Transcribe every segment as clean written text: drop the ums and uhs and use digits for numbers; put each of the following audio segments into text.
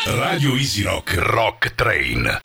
Radio Easy Rock Rock Train.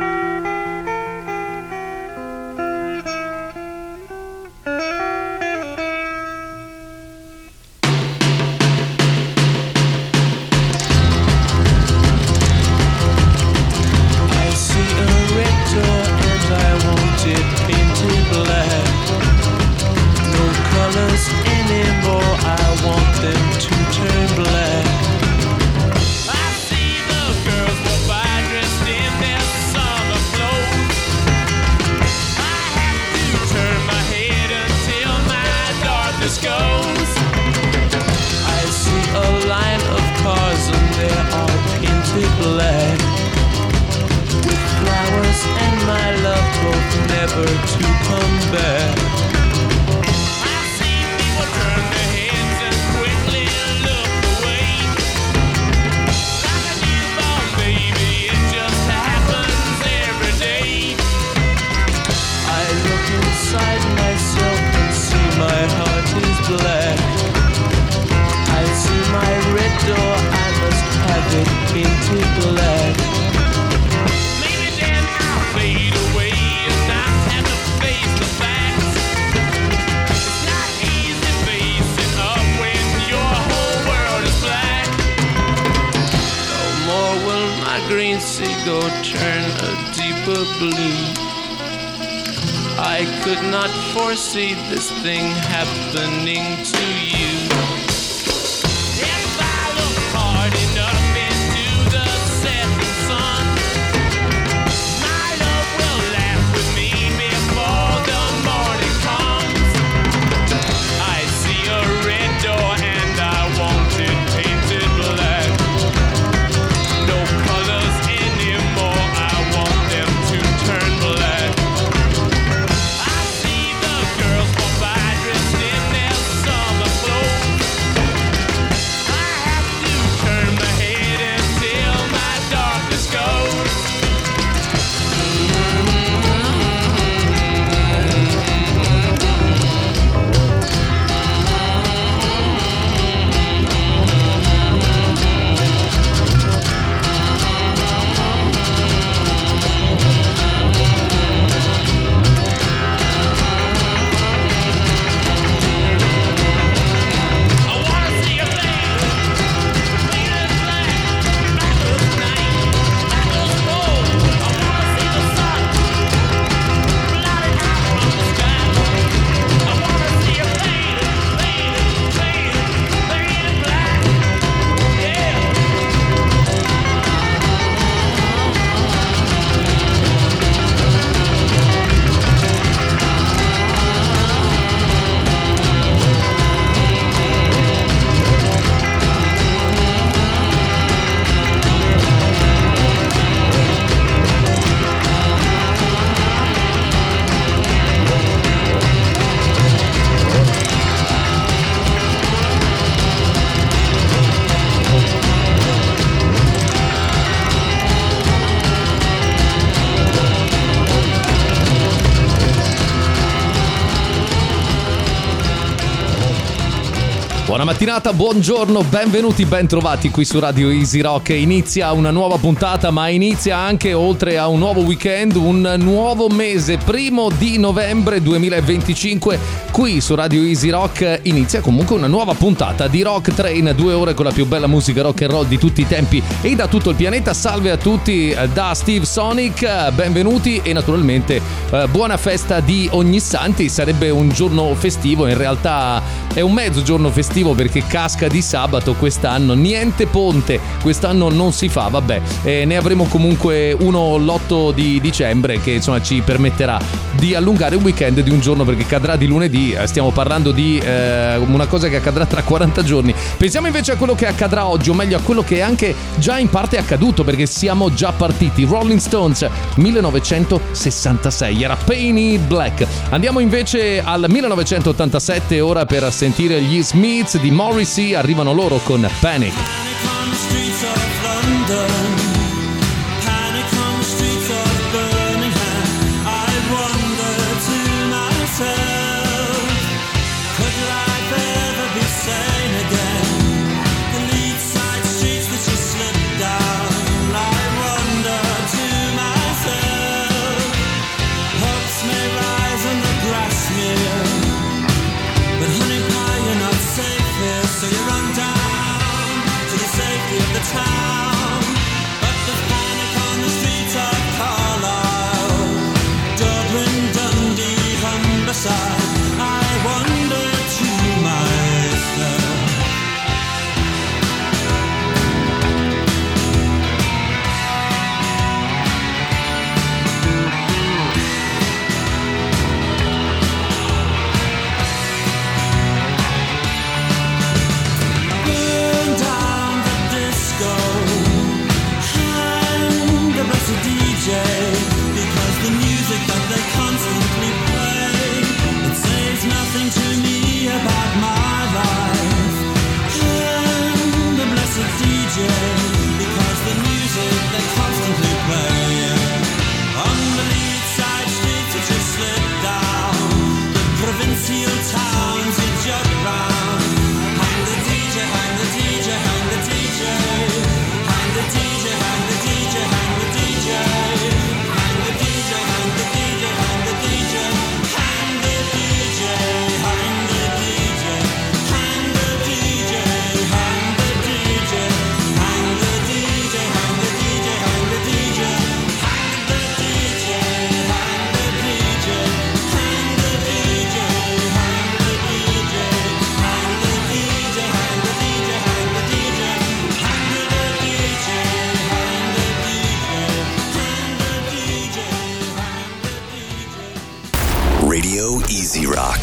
I could not foresee this thing happening to you. If I look hard enough into the setting sun, my love will laugh with me before the morning comes. I see a red door and I want it painted black. No colors anymore, I want them to turn black. Buona mattinata, buongiorno, benvenuti, bentrovati qui su Radio Easy Rock. Inizia una nuova puntata, ma inizia anche, oltre a un nuovo weekend, un nuovo mese. 1 di novembre 2025 qui su Radio Easy Rock inizia comunque una nuova puntata di Rock Train, 2 ore con la più bella musica rock and roll di tutti i tempi e da tutto il pianeta. Salve a tutti da Steve Sonic, benvenuti e naturalmente buona festa di Ognissanti. Sarebbe un giorno festivo, in realtà è un mezzo giorno festivo perché casca di sabato quest'anno, niente ponte, quest'anno non si fa, vabbè, ne avremo comunque uno l'8 di dicembre che insomma ci permetterà di allungare il weekend di un giorno perché cadrà di lunedì. Stiamo parlando di una cosa che accadrà tra 40 giorni. Pensiamo invece a quello che accadrà oggi, o meglio a quello che è anche già in parte accaduto perché siamo già partiti. Rolling Stones 1966 era Paint It Black. Andiamo invece al 1987 ora per sentire gli Smiths di Morrissey, arrivano loro con Panic. Sane again, the lead side streets that you slip down. Radio Easy Rock.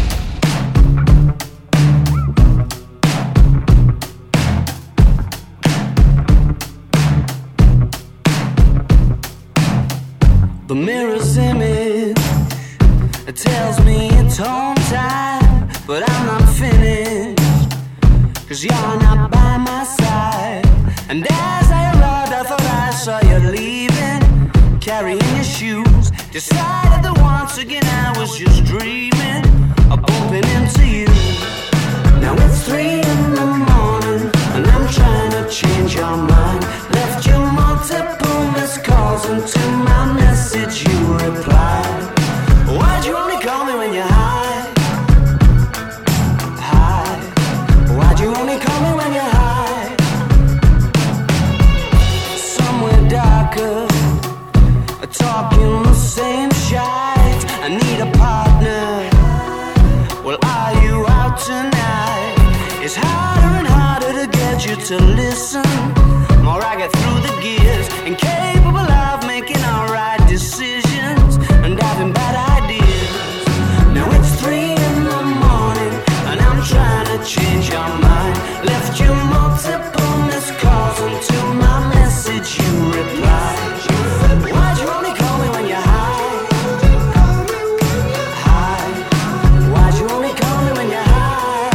The mirror's image, it tells me it's home time, but I'm not finished, 'cause you're not by my side. And as I arrived, I thought I saw you leaving, carrying your shoes. Decided that once again I was just dreaming of bumping into you. Now it's 3 in the morning and I'm trying to change your mind. Left you multiple missed calls, and to my message you replied. Why'd you only call me when you're high? High. Why'd you only call me when you're high? Somewhere darker, talking the same shite. I need a partner. Well, are you out tonight? It's harder and harder to get you to listen. More I get through the gears, incapable of making alright decisions and having bad ideas. Now it's 3 in the morning and I'm trying to change your mind. Left you multiple missed calls, and to my message you replied. Why'd you only call me when you're high? High. Why'd you only call me when you're high?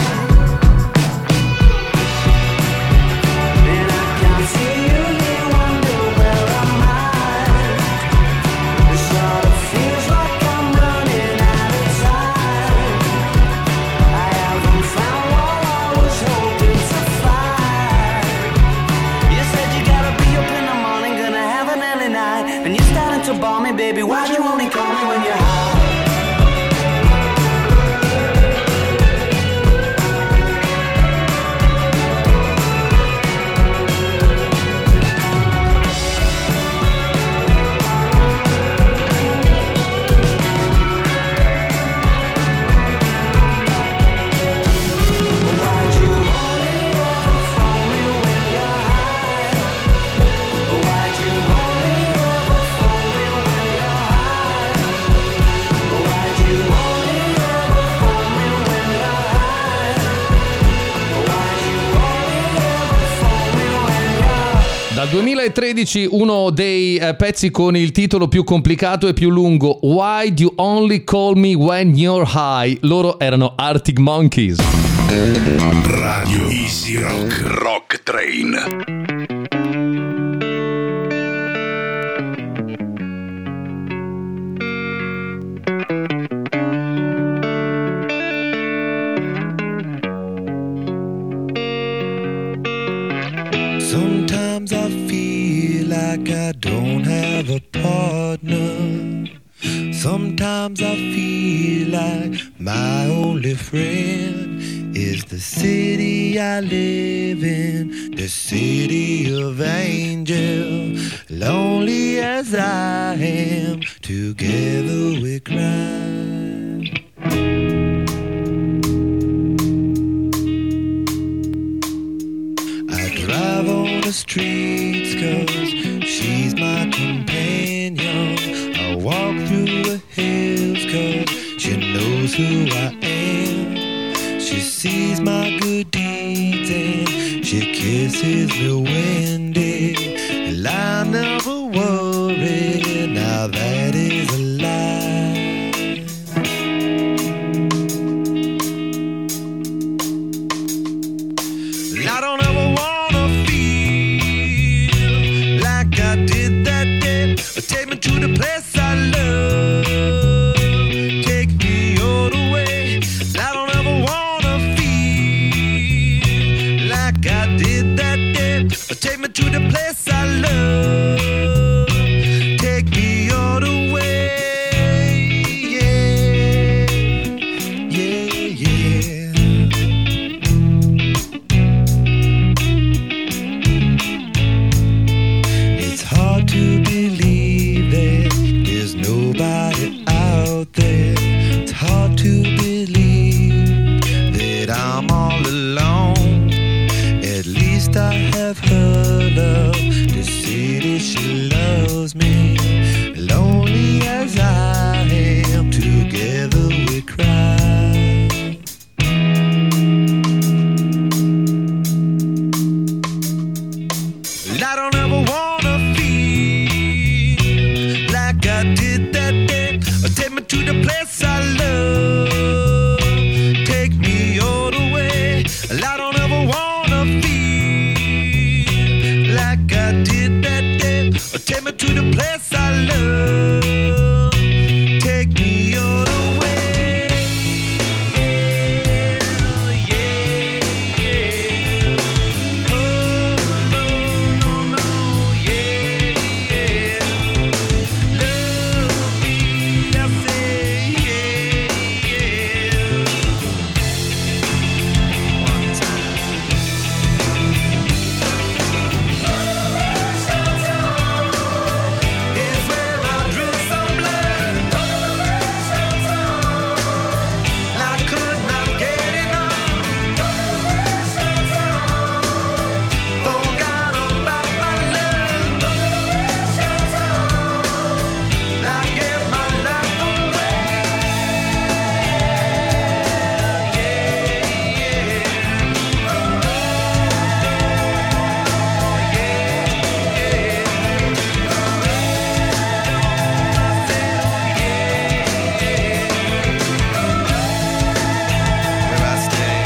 And I can't see you, you wonder where am I? It sort of feels like I'm running out of time. I haven't found what I was hoping to find. You said you gotta be up in the morning, gonna have an early night, and you're starting to bore me, baby. Why'd you only call me when you're high? Why'd you only ever phone me when you're high? Why'd you only ever phone me when you're high? Why'd you only ever phone me when you're high? Why'd you only ever phone me when you're Dal 2013 uno dei pezzi con il titolo più complicato e più lungo, Why Do You Only Call Me When You're High? Loro erano Arctic Monkeys. Radio Easy Rock. Rock Train. Sometimes I feel like I don't have a partner. Sometimes I feel like my only friend is the city I live in, the city of angel. Lonely as I am, together we cry. I drive on the streets 'cause she's my companion. I walk through the hills 'cause she knows who I am. She sees my good deeds and she kisses me when day. And I never worry, now that is a lie. I don't ever wanna feel Take me to the place I love. Take me all the way. I don't ever wanna feel like I did that day. Take me to the place I love. Take me all the way. Yeah, yeah, yeah. It's hard to believe that there's nobody out there. It's hard to believe that I'm all alone. At least I have her love to see that she loves me. Lonely as I am, together we cry. I don't ever wanna feel like I did that day. Take me to the place I love. Take me all the way. I don't ever wanna feel like I did that day. Take me to the place I love. Take me all the way. Yeah, yeah. Oh, no, no, no, yeah, yeah. Love me, I say, yeah, yeah. One time. It's where I drew some blood. I could not get enough. Forgot about my love. I gave my life away. Where I stay.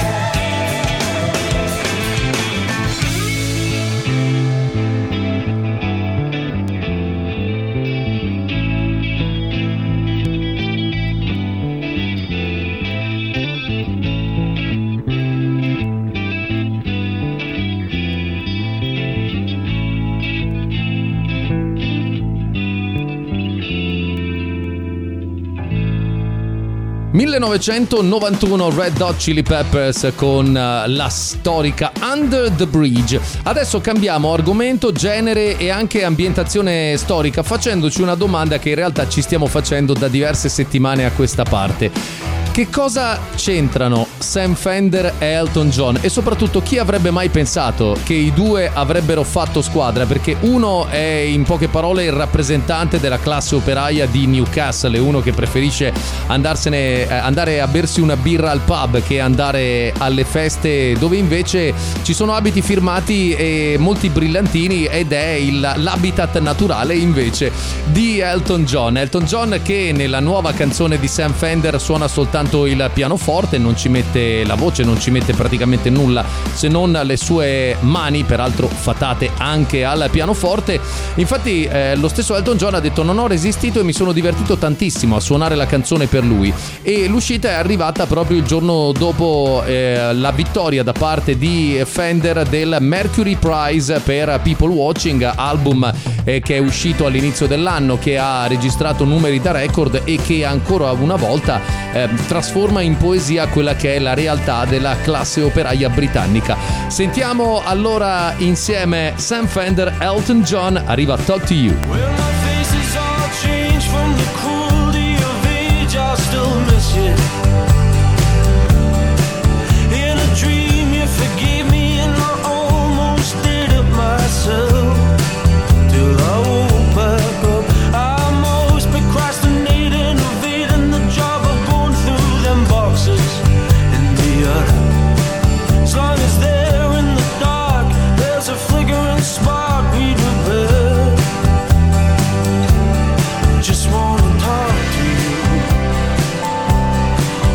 ...1991 Red Hot Chili Peppers con la storica Under the Bridge. Adesso cambiamo argomento, genere e anche ambientazione storica, facendoci una domanda che in realtà ci stiamo facendo da diverse settimane a questa parte. Che cosa c'entrano Sam Fender e Elton John? E soprattutto chi avrebbe mai pensato che i due avrebbero fatto squadra? Perché uno è in poche parole il rappresentante della classe operaia di Newcastle, è uno che preferisce andare a bersi una birra al pub che andare alle feste dove invece ci sono abiti firmati e molti brillantini, ed è l'habitat naturale invece di Elton John. Elton John che nella nuova canzone di Sam Fender suona soltanto il pianoforte, non ci mette la voce, non ci mette praticamente nulla se non le sue mani, peraltro fatate anche al pianoforte. Infatti lo stesso Elton John ha detto: non ho resistito e mi sono divertito tantissimo a suonare la canzone per lui, e l'uscita è arrivata proprio il giorno dopo la vittoria da parte di Fender del Mercury Prize per People Watching, album che è uscito all'inizio dell'anno, che ha registrato numeri da record e che ancora una volta trasforma in poesia quella che è la realtà della classe operaia britannica. Sentiamo allora insieme Sam Fender, Elton John, arriva Talk to You. Well, my face is all changed from the cruelty of age. I still miss you. In a dream, you forgave me, and I almost did it myself. Till I woke back up, I most procrastinated, evading the job of going through them boxes in the attic. As long as they're in the dark, there's a flickering spark we'd repair. Just wanna talk to you.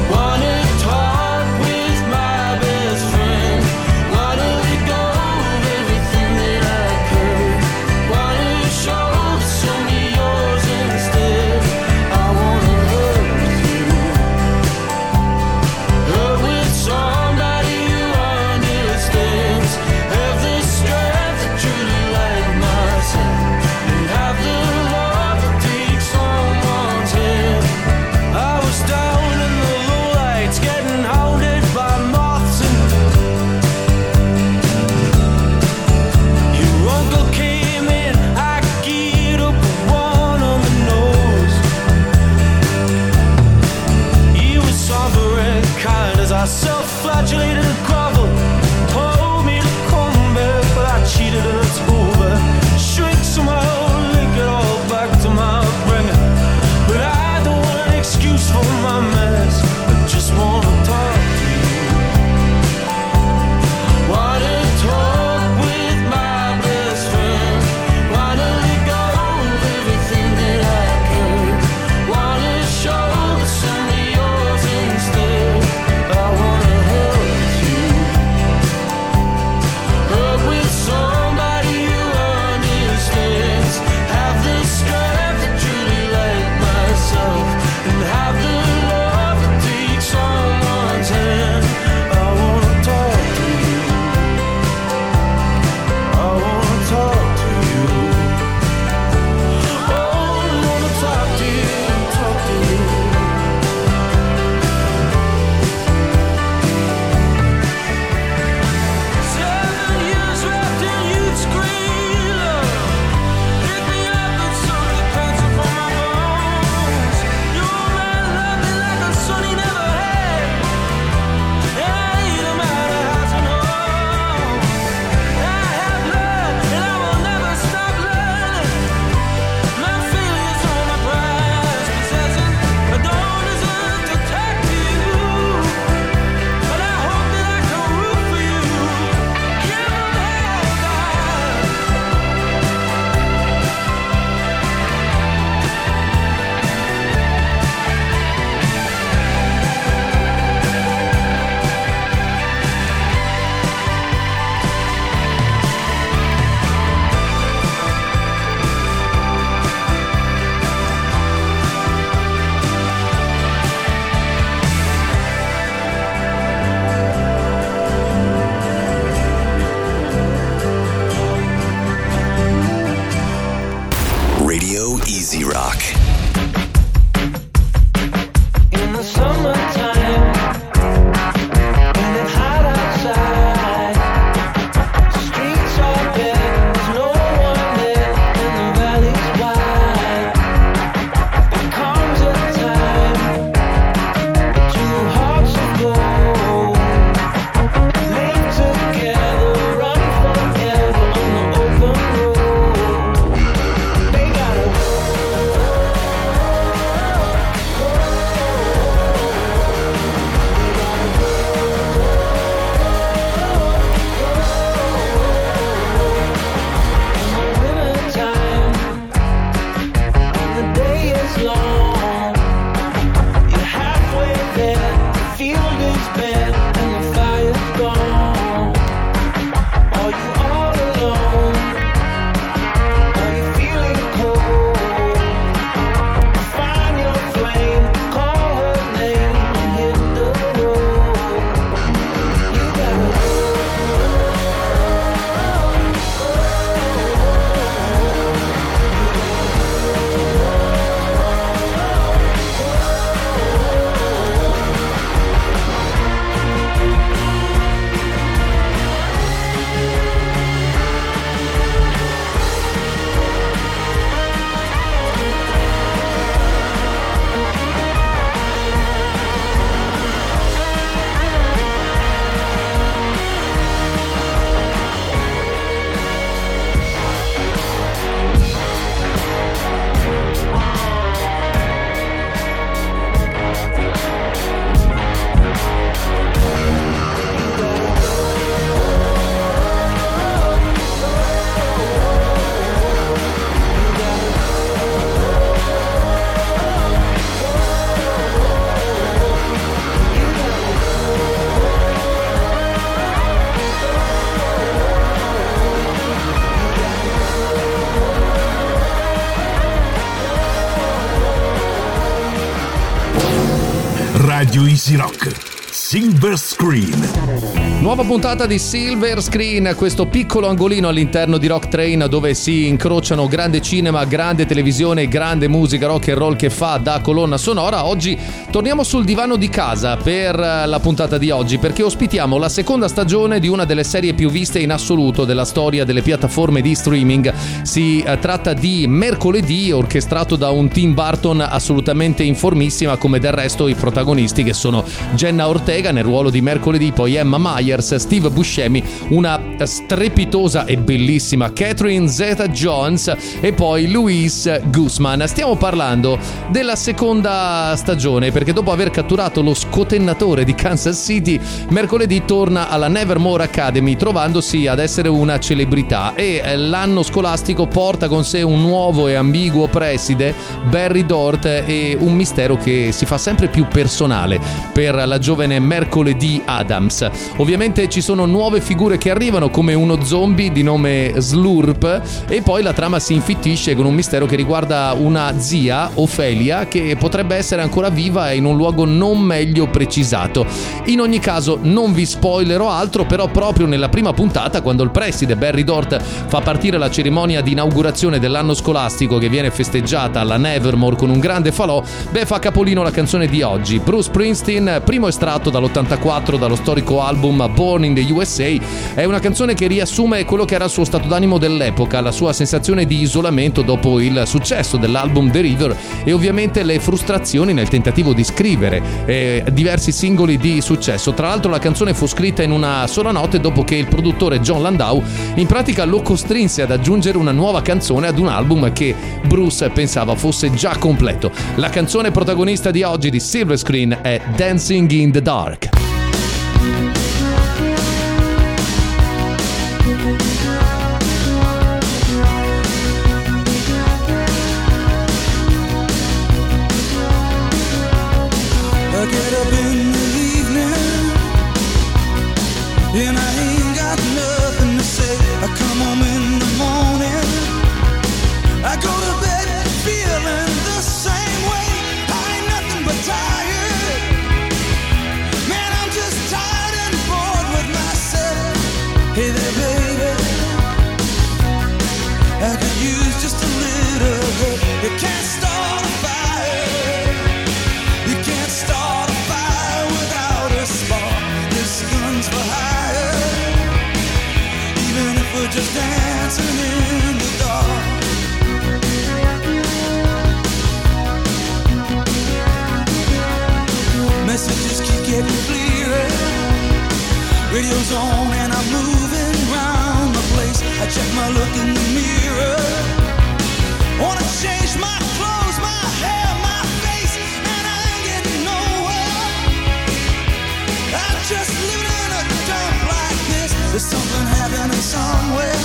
Radio Easy Rock. Silver Screen. Nuova puntata di Silver Screen, questo piccolo angolino all'interno di Rock Train dove si incrociano grande cinema, grande televisione, grande musica rock and roll che fa da colonna sonora. Oggi torniamo sul divano di casa per la puntata di oggi, perché ospitiamo la seconda stagione di una delle serie più viste in assoluto della storia delle piattaforme di streaming. Si tratta di Mercoledì, orchestrato da un Tim Burton assolutamente informissima, come del resto i protagonisti, che sono Jenna Ortega nel ruolo di Mercoledì, poi Emma Myers, Steve Buscemi, una strepitosa e bellissima Catherine Zeta-Jones e poi Luis Guzman. Stiamo parlando della seconda stagione, perché dopo aver catturato lo scotennatore di Kansas City, Mercoledì torna alla Nevermore Academy, trovandosi ad essere una celebrità, e l'anno scolastico porta con sé un nuovo e ambiguo preside, Barry Dort, e un mistero che si fa sempre più personale per la giovane Mercoledì Adams. Ovviamente ci sono nuove figure che arrivano, come uno zombie di nome Slurp, e poi la trama si infittisce con un mistero che riguarda una zia, Ophelia, che potrebbe essere ancora viva e in un luogo non meglio precisato. In ogni caso non vi spoilerò altro, però proprio nella prima puntata, quando il preside Barry Dort fa partire la cerimonia di inaugurazione dell'anno scolastico che viene festeggiata alla Nevermore con un grande falò, fa capolino la canzone di oggi. Bruce Springsteen, primo estratto dall'84 dallo storico album Born in the USA. È una canzone che riassume quello che era il suo stato d'animo dell'epoca, la sua sensazione di isolamento dopo il successo dell'album The River e ovviamente le frustrazioni nel tentativo di scrivere diversi singoli di successo. Tra l'altro la canzone fu scritta in una sola notte, dopo che il produttore John Landau in pratica lo costrinse ad aggiungere una nuova canzone ad un album che Bruce pensava fosse già completo. La canzone protagonista di oggi di Silver Screen è Dancing in the Dark. And I ain't got nothing to say. I come home in the morning, I go to bed feeling the same way. I ain't nothing but tired. Man, I'm just tired and bored with myself. Hey there, baby, I could use just a little help. You can't start a fire. You can't start a fire without a spark. This gun's for hire. We're just dancing in the dark. Messages keep getting clearer. Radio's on and I'm moving round the place. I check my look in the mirror. Wanna change my clothes, my hair, my face, and I ain't getting nowhere. I'm just living in a dump like this. There's something happening somewhere.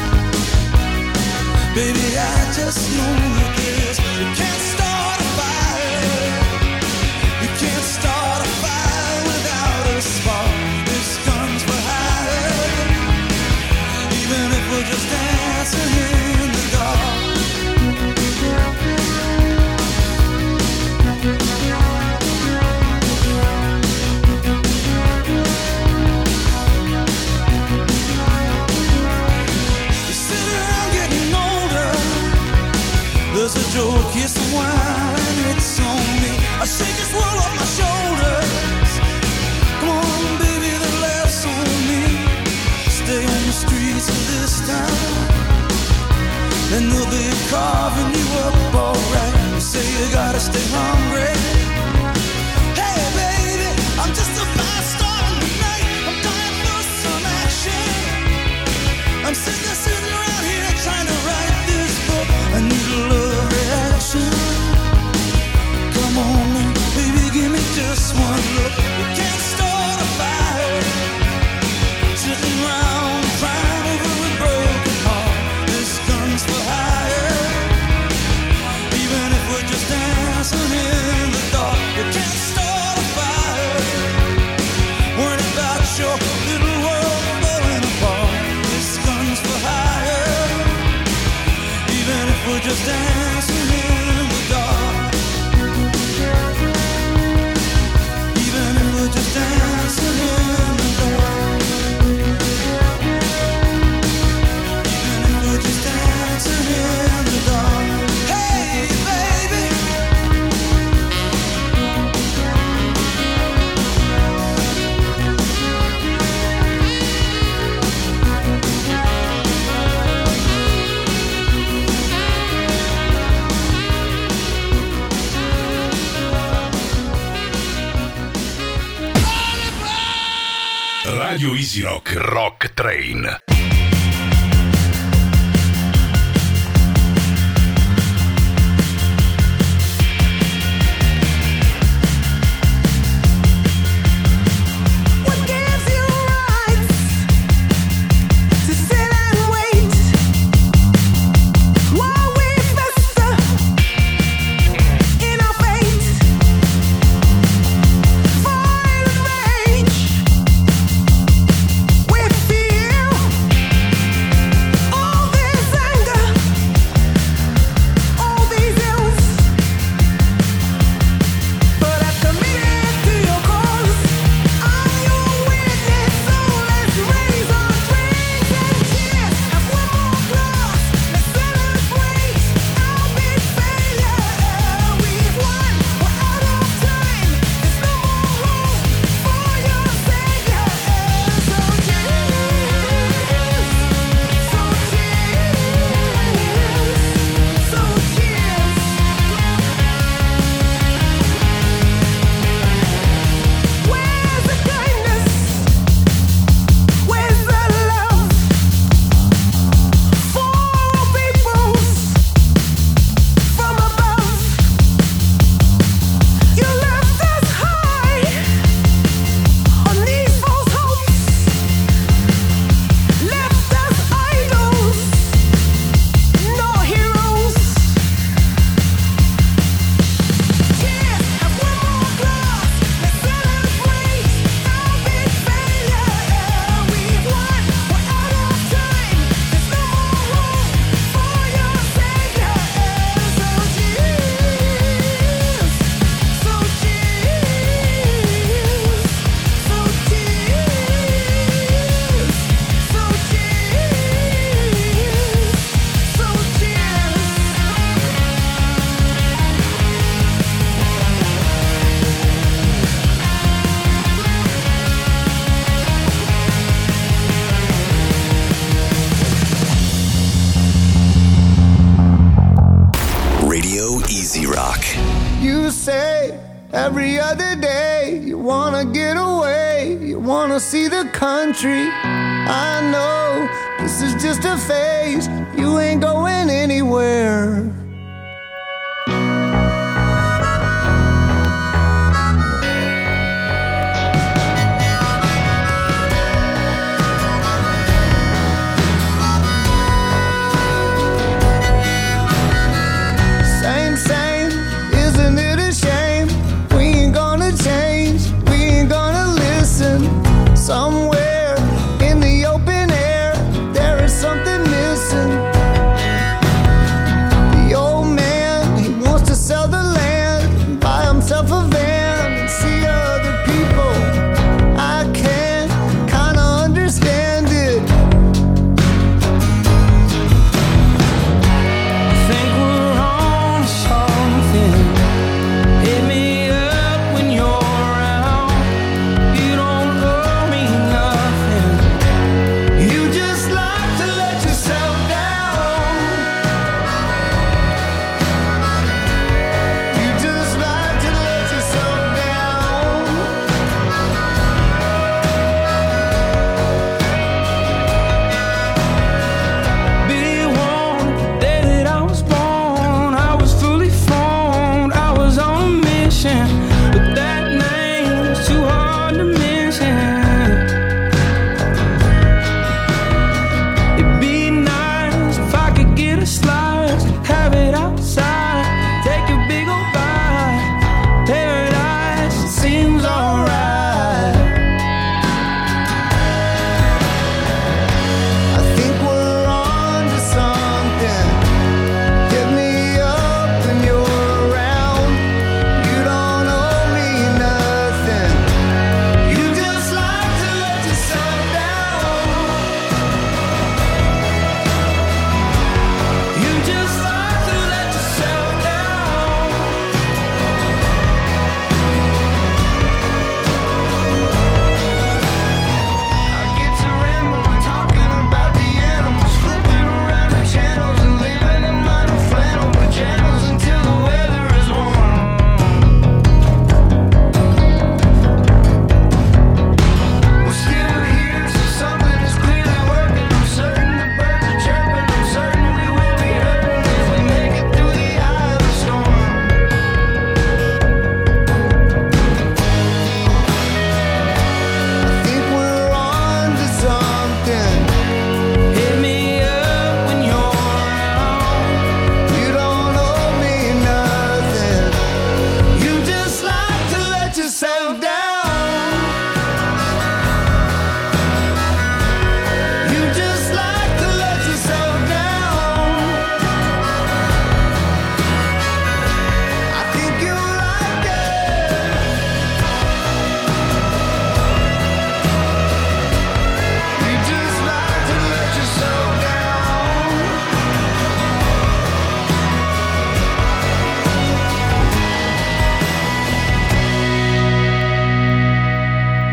Baby, I just know that this. You can't start a fire. You can't start a fire without a spark. This gun's for hire. Even if we're just dancing in the dark. There's a joke, here's some wine, it's on me. I shake this world off my shoulders. Come on, baby, the laughs on me. Stay on the streets of this town, and they'll be carving you up alright. You say you gotta stay hungry. Hey, baby, I'm just about starting tonight. I'm dying for some action. I'm sitting around here trying to write this book. I need a love reaction. Come on, baby, give me just one look. You can't start a fire sitting around crying over a broken heart. This gun's for hire. Even if we're just dancing in the dark, you can't start a fire. Worried about your little world falling apart. This gun's for hire. Even if we're just dancing in the dark. Radio Easy Rock Rock Train. Every other day, you wanna get away, you wanna see the country. I know this is just a phase, you ain't going anywhere. Somewhere in the open air, there is something missing. The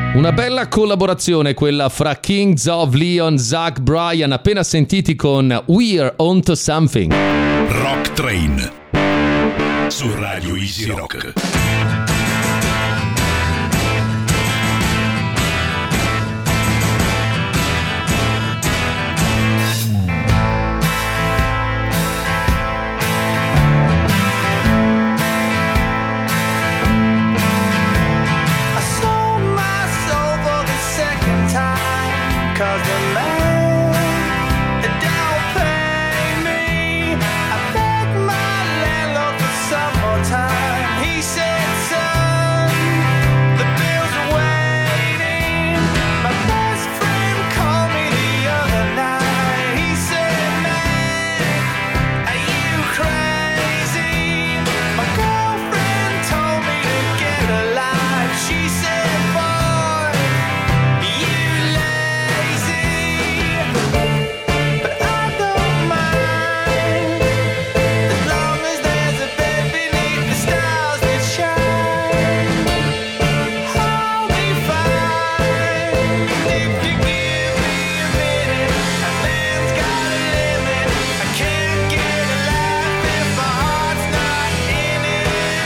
Una bella collaborazione quella fra Kings of Leon, Zach Bryan, appena sentiti con We're Onto Something. Rock Train su Radio Easy Rock. Cause the man, it don't pay me. I begged my landlord for some more time. He said, son, the bills are waiting. My best friend called me the other night. He said, man, are you crazy? My girlfriend told me to get a life. She said, boy, you but I don't mind, as long as there's a bed beneath the stars that shine. I'll be fine if you give me a minute. A man's got a limit. I can't get a laugh if my heart's not in it.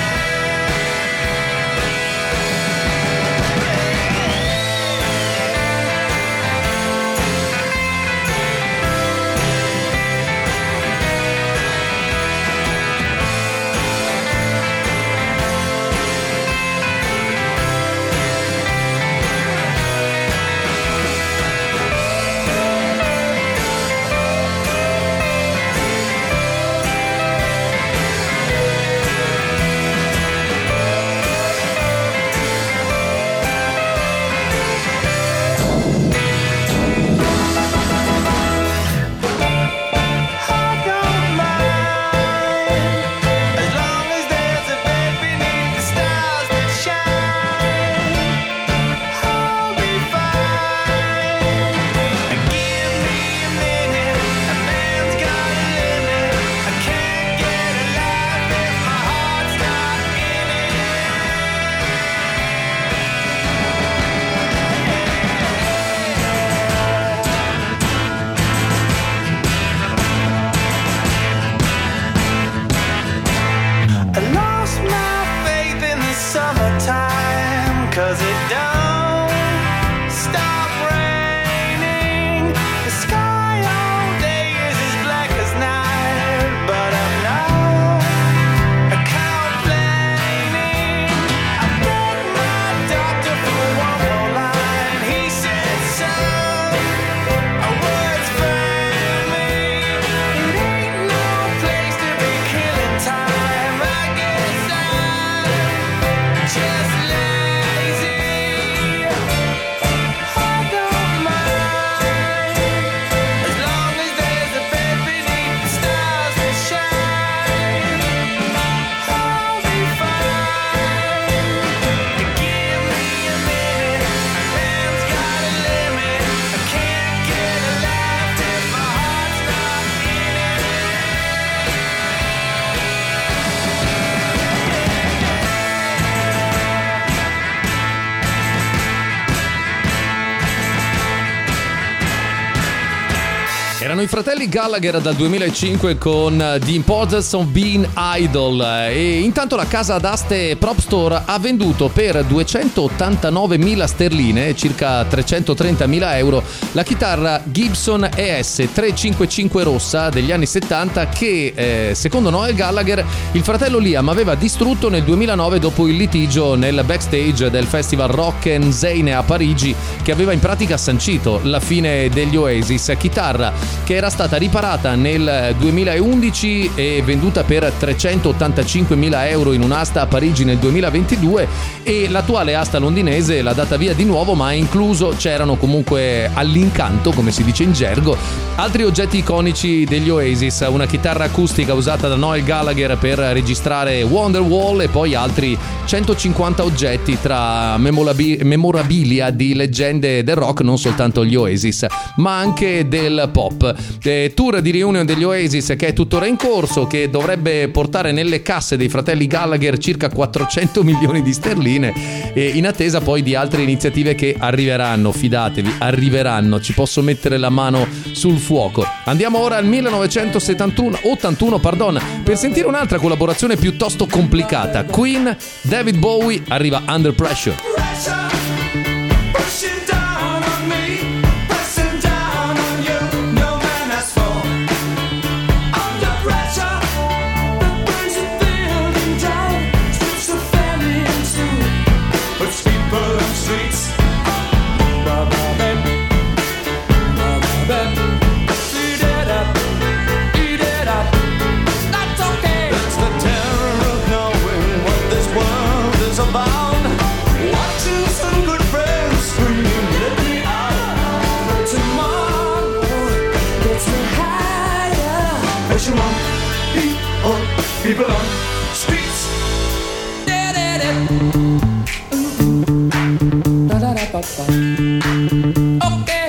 I lost my faith in the summertime, 'cause it don't stop raining. The sky all day is as black as night, but I'm not complaining. I begged my doctor for one more line. He said, son, a word's family. It ain't no place to be killing time. Just lazy. I don't mind, as long as there's a bed beneath the stars that shine. I'll be fine. Give me a minute. A man's got a limit. I can't get a laugh if my heart's not in it. Erano i fratelli Gallagher dal 2005 con The Importance of Being Idol, e intanto la casa d'aste Prop Store ha venduto per 289.000 sterline, circa 330.000 euro, la chitarra Gibson ES 355 rossa degli anni 70 che secondo Noel Gallagher il fratello Liam aveva distrutto nel 2009 dopo il litigio nel backstage del festival Rock and Zane a Parigi, che aveva in pratica sancito la fine degli Oasis. Chitarra che era stata riparata nel 2011 e venduta per 385.000 euro in un'asta a Parigi nel 2022, e l'attuale asta londinese l'ha data via di nuovo, ma incluso c'erano comunque all'incanto, come si dice in gergo, altri oggetti iconici degli Oasis: una chitarra acustica usata da Noel Gallagher per registrare Wonderwall e poi altri 150 oggetti tra memorabilia di leggende del rock, non soltanto gli Oasis ma anche del pop. tour di reunion degli Oasis che è tuttora in corso, che dovrebbe portare nelle casse dei fratelli Gallagher circa 400 milioni di sterline, e in attesa poi di altre iniziative che arriveranno, fidatevi, arriveranno, ci posso mettere la mano sul fuoco. Andiamo ora al 1981 per sentire un'altra collaborazione piuttosto complicata. Queen, David Bowie, arriva Under Pressure. People on streets. Okay.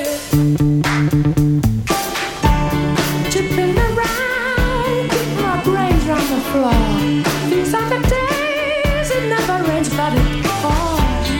Tipping around, keep my brains on the floor. These are the days it never rains, but it falls.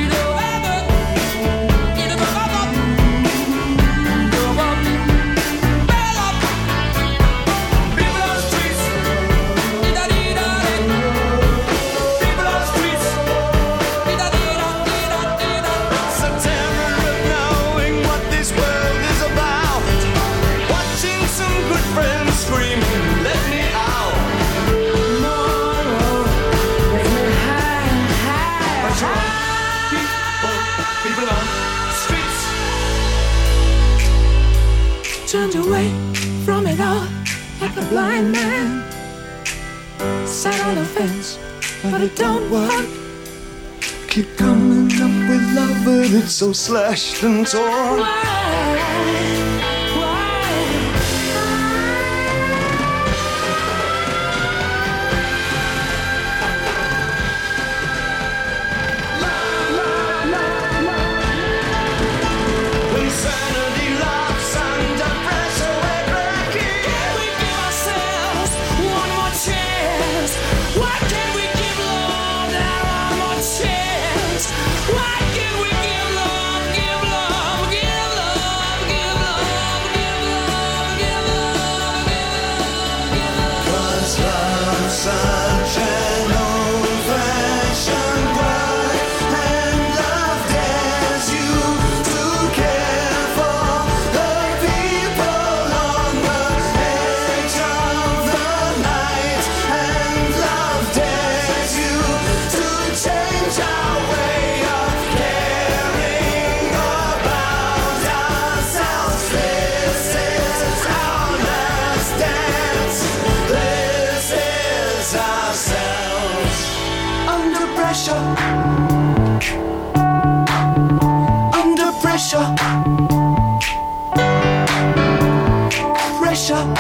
Turned away from it all like a blind man. Sat on the fence, but it don't work. Keep coming up with love, but it's so slashed and torn. Why? Under pressure. Pressure.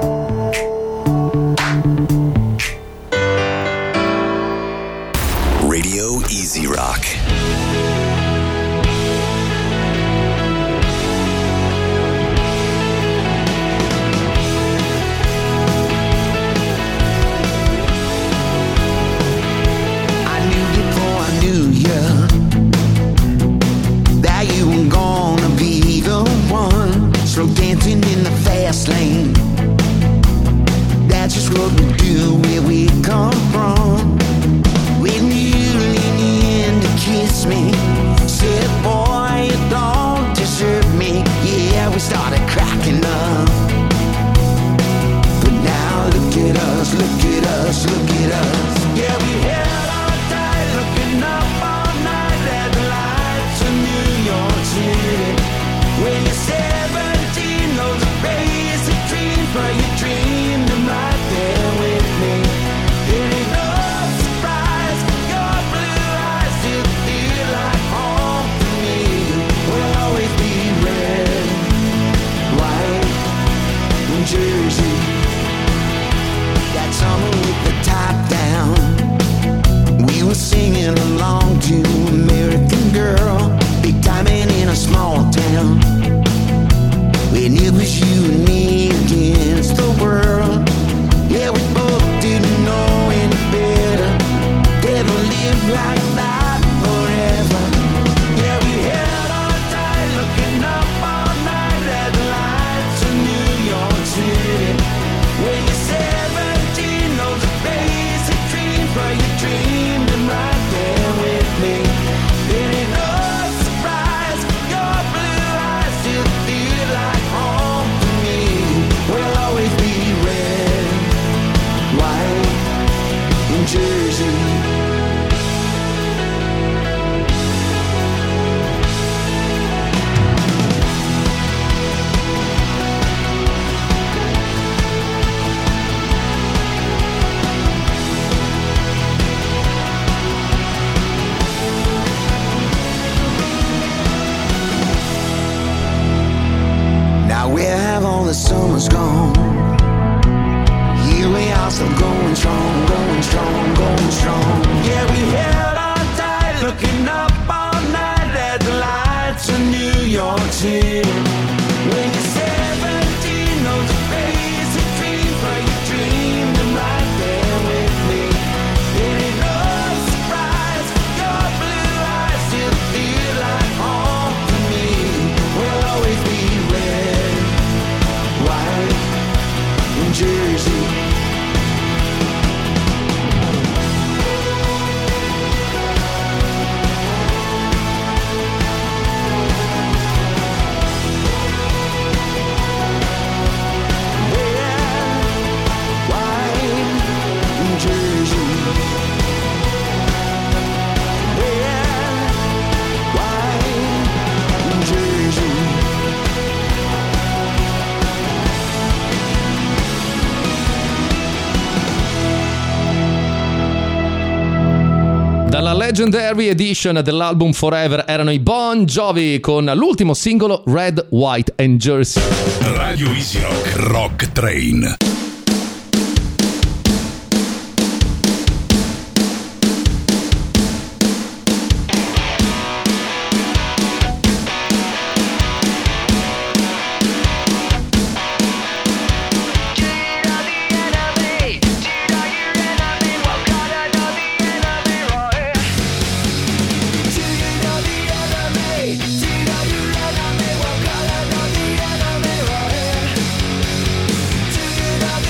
Radio Easy Rock. Slow dancing in the fast lane. That's just what we do where we come from. When you lean in to kiss me, said, boy, you don't deserve me. Yeah, we started cracking up. But now look at us, look at us, look at us. Yeah, we held on tight, looking up all night at the lights of New York City. When you're 17, those are basic dreams, but you dreamed them right there with me. It ain't no surprise, your blue eyes still feel like home to me. We'll always be red, white, and Jersey. That summer with the top down. Jersey. Now where have all the summers gone? Here we are still going strong, going strong, going strong. Yeah, we held on tight, looking up all night at the lights of New York City. When you're 17, those are crazy dreams, but you dreamed them right there with me. It ain't no surprise, your blue eyes still feel like home to me. We'll always be red, white, in Jersey. Dalla Legendary Edition dell'album Forever erano i Bon Jovi con l'ultimo singolo Red, White and Jersey. Radio Easy Rock Rock Train. Do you know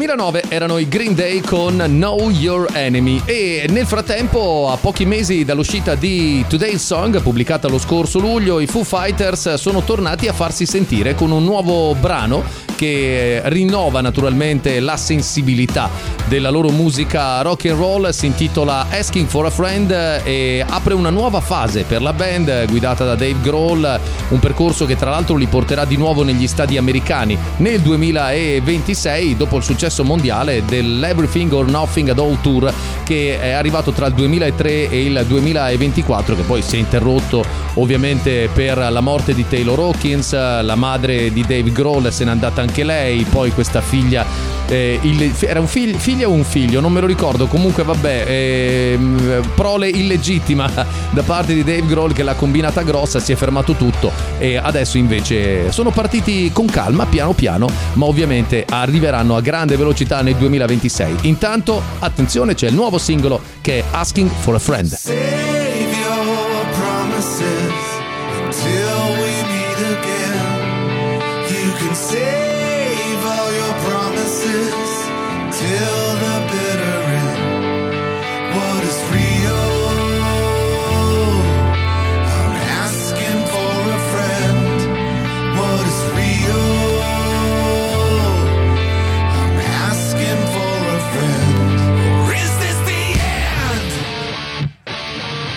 2009 erano i Green Day con Know Your Enemy e nel frattempo, a pochi mesi dall'uscita di Today's Song, pubblicata lo scorso luglio, i Foo Fighters sono tornati a farsi sentire con un nuovo brano che rinnova naturalmente la sensibilità della loro musica rock and roll. Si intitola Asking for a Friend e apre una nuova fase per la band guidata da Dave Grohl, un percorso che tra l'altro li porterà di nuovo negli stadi americani nel 2026 dopo il successo mondiale dell'Everything or Nothing at All Tour, che è arrivato tra il 2003 e il 2024, che poi si è interrotto ovviamente per la morte di Taylor Hawkins. La madre di Dave Grohl se n'è andata anche lei, poi questa figlia era un figlio o un figlio, non me lo ricordo, comunque vabbè, prole illegittima da parte di Dave Grohl, che l'ha combinata grossa, si è fermato tutto e adesso invece sono partiti con calma, piano piano, ma ovviamente arriveranno a grande velocità nel 2026. Intanto attenzione, c'è il nuovo singolo che è Asking for a Friend. Save your promises until we meet again. You can save all your promises till the bitter end. What is real? I'm asking for a friend. What is real? I'm asking for a friend. Or is this the end?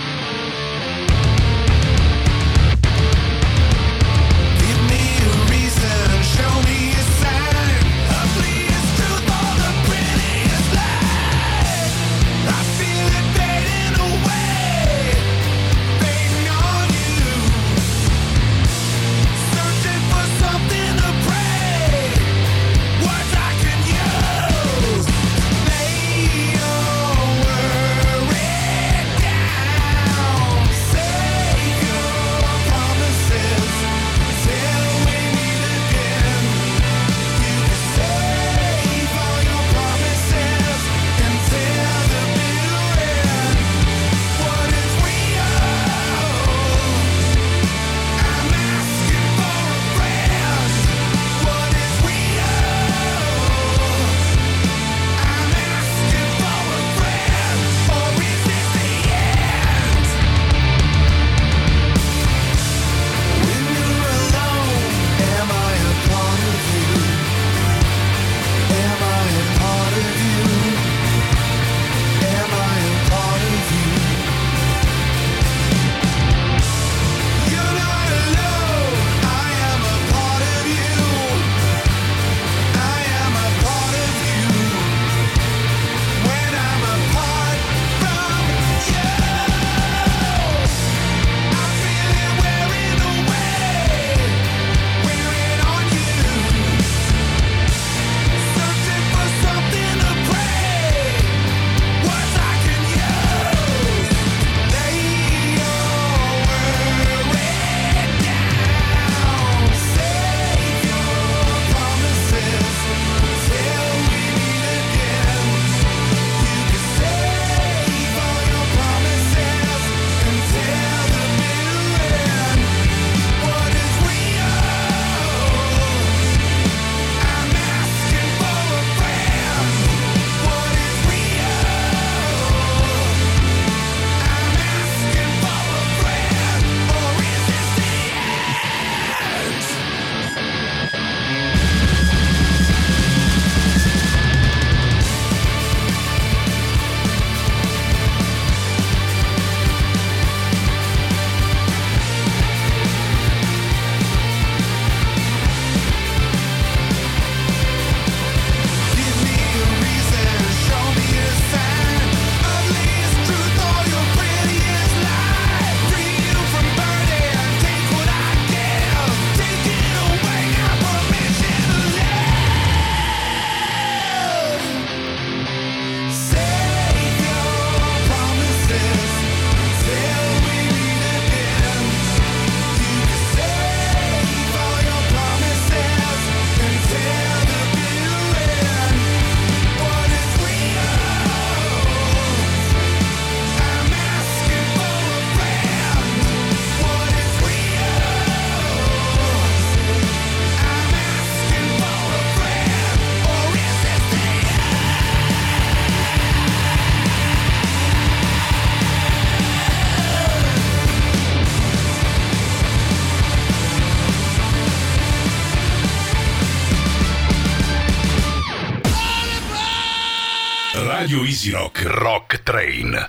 Radio Easy Rock Rock Train.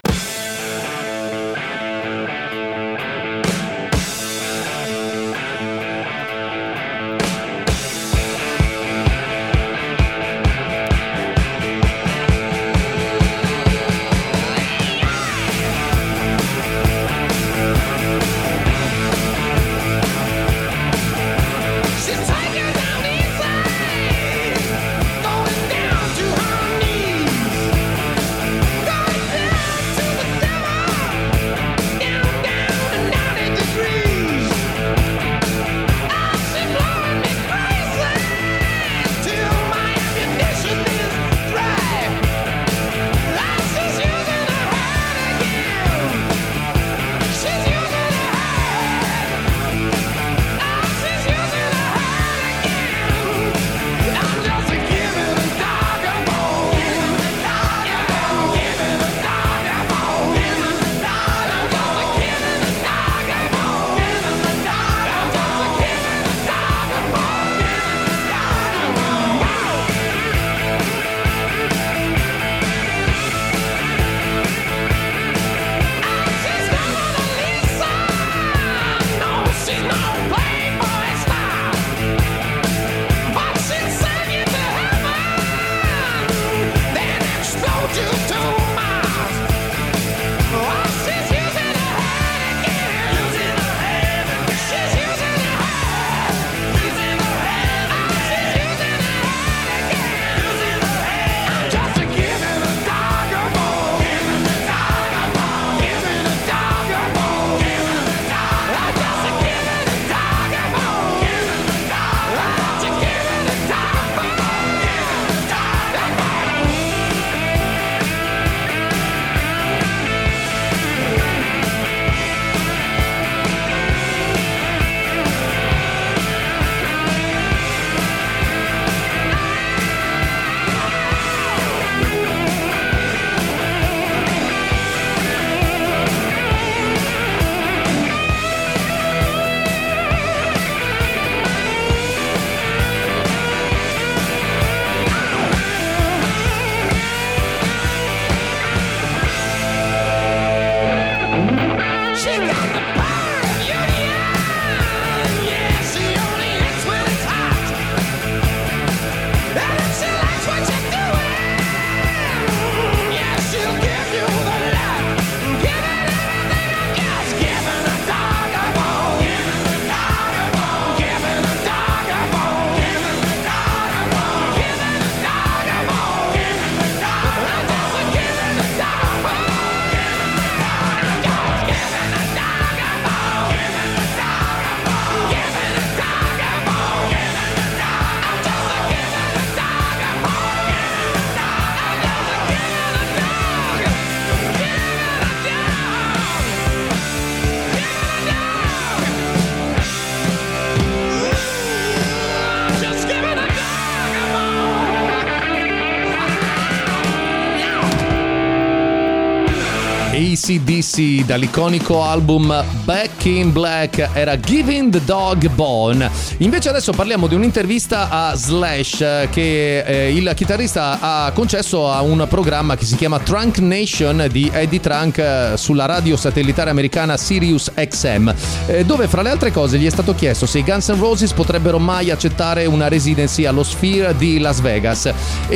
AC/DC dall'iconico album Back in Black era Giving the Dog Bone. Invece adesso parliamo di un'intervista a Slash che il chitarrista ha concesso a un programma che si chiama Trunk Nation di Eddie Trunk sulla radio satellitare americana Sirius XM, dove fra le altre cose gli è stato chiesto se i Guns N' Roses potrebbero mai accettare una residency allo Sphere di Las Vegas,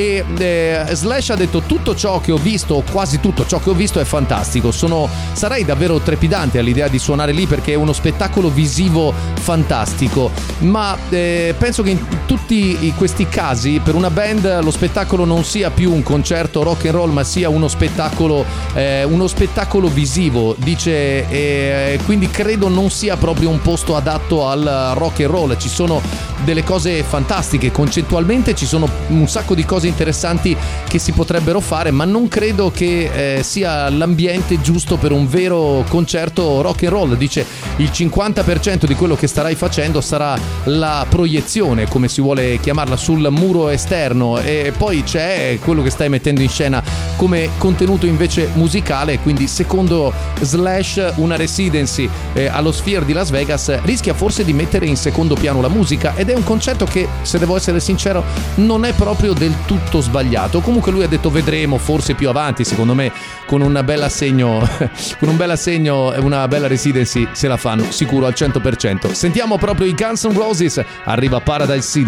e Slash ha detto: tutto ciò che ho visto, quasi tutto ciò che ho visto è fantastico, sarei davvero trepidante all'idea di suonare lì perché è uno spettacolo visivo fantastico, ma penso che in tutti questi casi per una band lo spettacolo non sia più un concerto rock and roll ma sia uno spettacolo visivo, dice, quindi credo non sia proprio un posto adatto al rock and roll. Ci sono delle cose fantastiche, concettualmente ci sono un sacco di cose interessanti che si potrebbero fare, ma non credo che sia l'ambiente giusto per un vero concerto rock and roll. Dice il 50% di quello che starai facendo sarà la proiezione, come si vuole chiamarla, sul muro esterno, e poi c'è quello che stai mettendo in scena come contenuto invece musicale. Quindi secondo Slash una residency allo Sphere di Las Vegas rischia forse di mettere in secondo piano la musica, ed è un concetto che, se devo essere sincero, non è proprio del tutto sbagliato. Comunque lui ha detto vedremo, forse più avanti, secondo me con un bel assegno con un bel assegno e una bella residency se la fanno sicuro al 100%. Sentiamo proprio i Guns N' Roses, arriva Paradise City.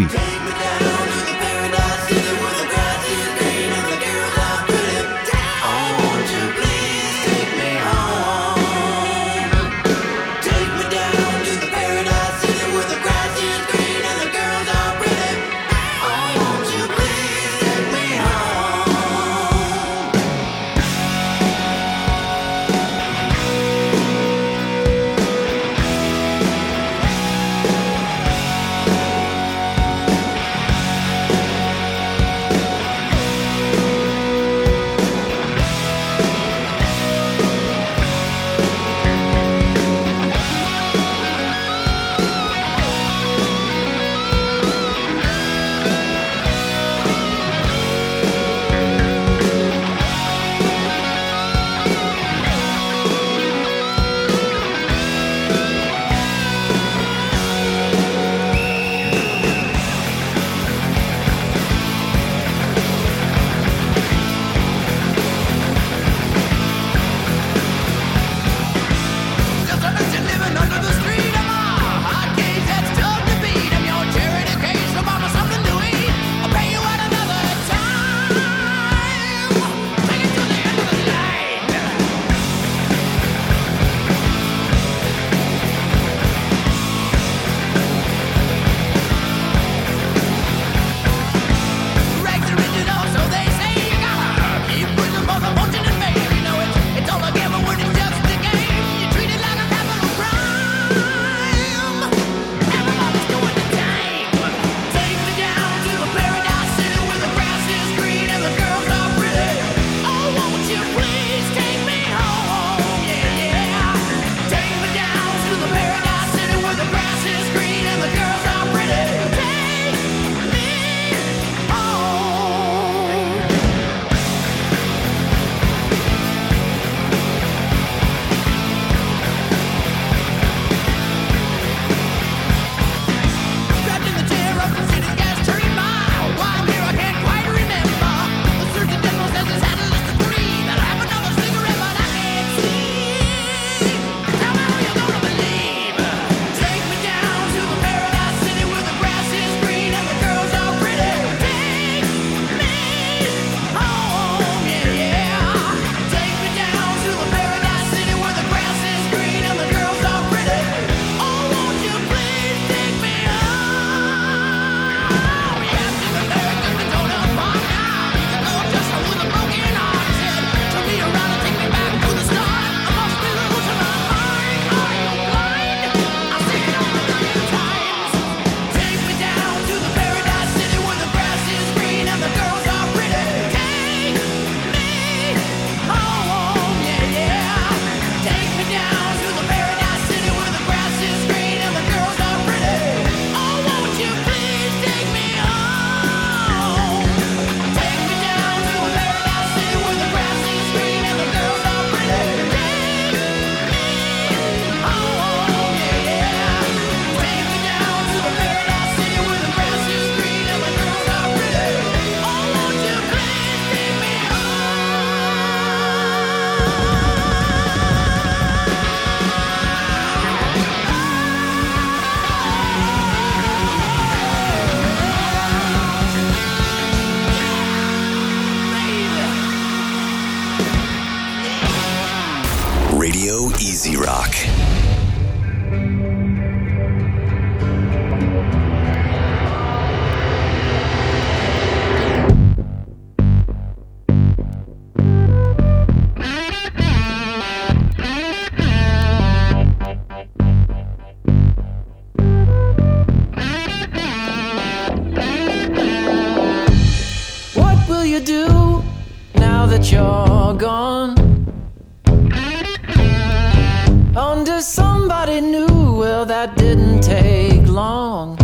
Everybody knew, well, that didn't take long.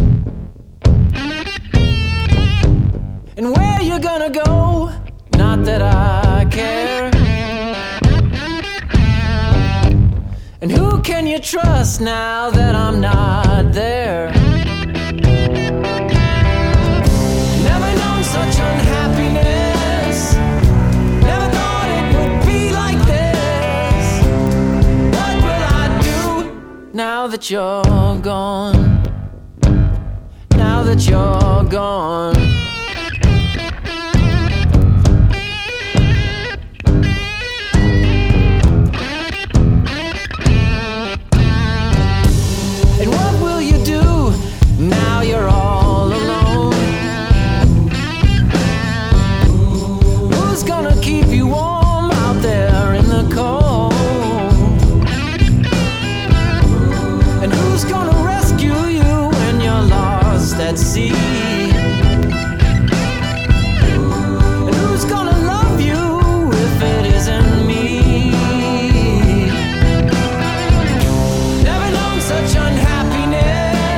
And where you gonna go? Not that I care. And who can you trust now that I'm not there? Never known such unhappiness. Never thought it would be like this. What will I do now that you're gone? Now that you're gone. Now you're all alone. Who's gonna keep you warm out there in the cold? And who's gonna rescue you when you're lost at sea? And who's gonna love you if it isn't me? Never known such unhappiness.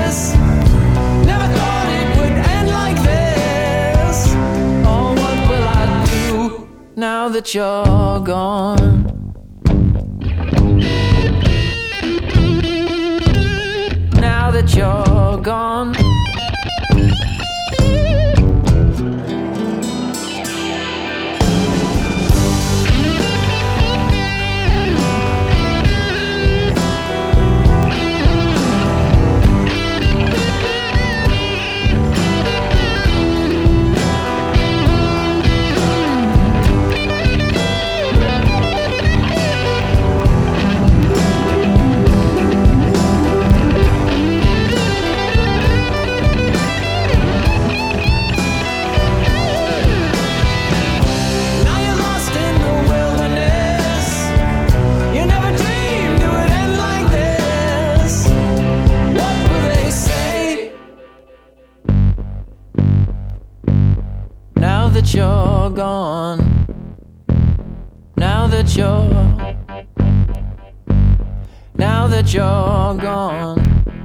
Now that you're gone. Now that you're gone. You're gone. Now that you're gone.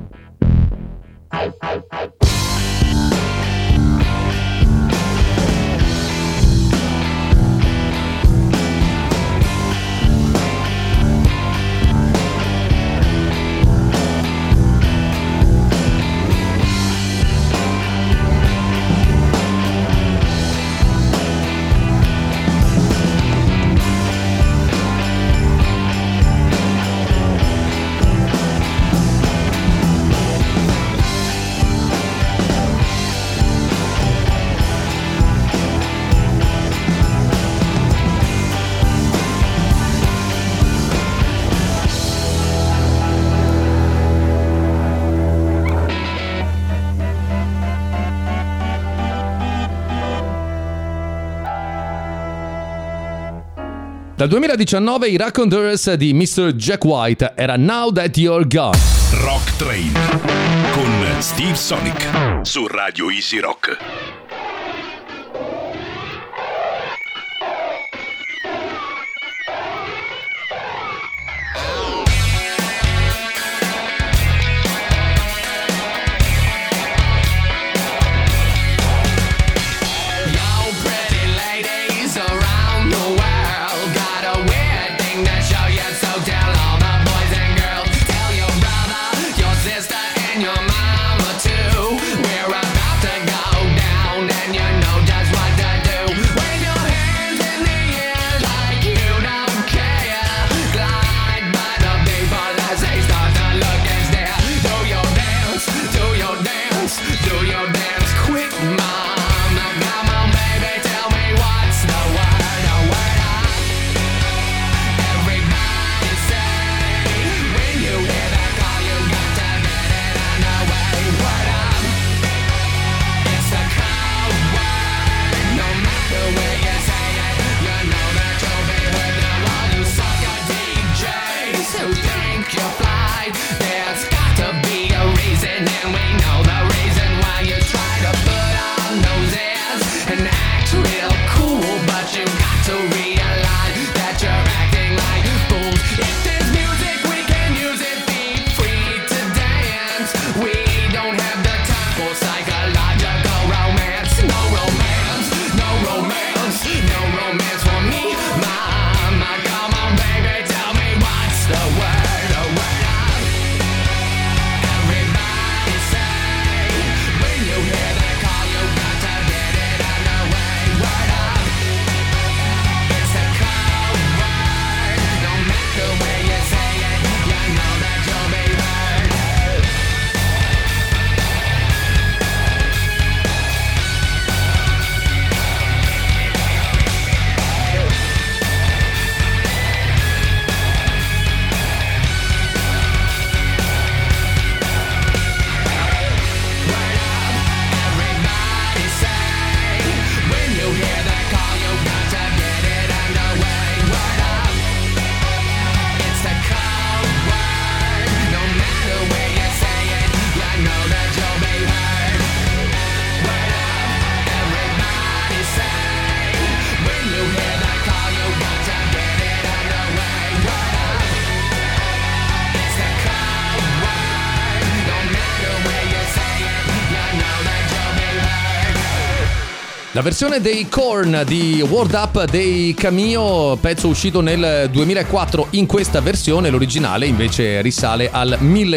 Dal 2019 i Raconteurs di Mr. Jack White era Now That You're Gone. Rock Train con Steve Sonic su Radio Easy Rock. Your sister and your mama too. We're about to go down. La versione dei Korn di Word Up dei Cameo, pezzo uscito nel 2004 in questa versione, l'originale invece risale al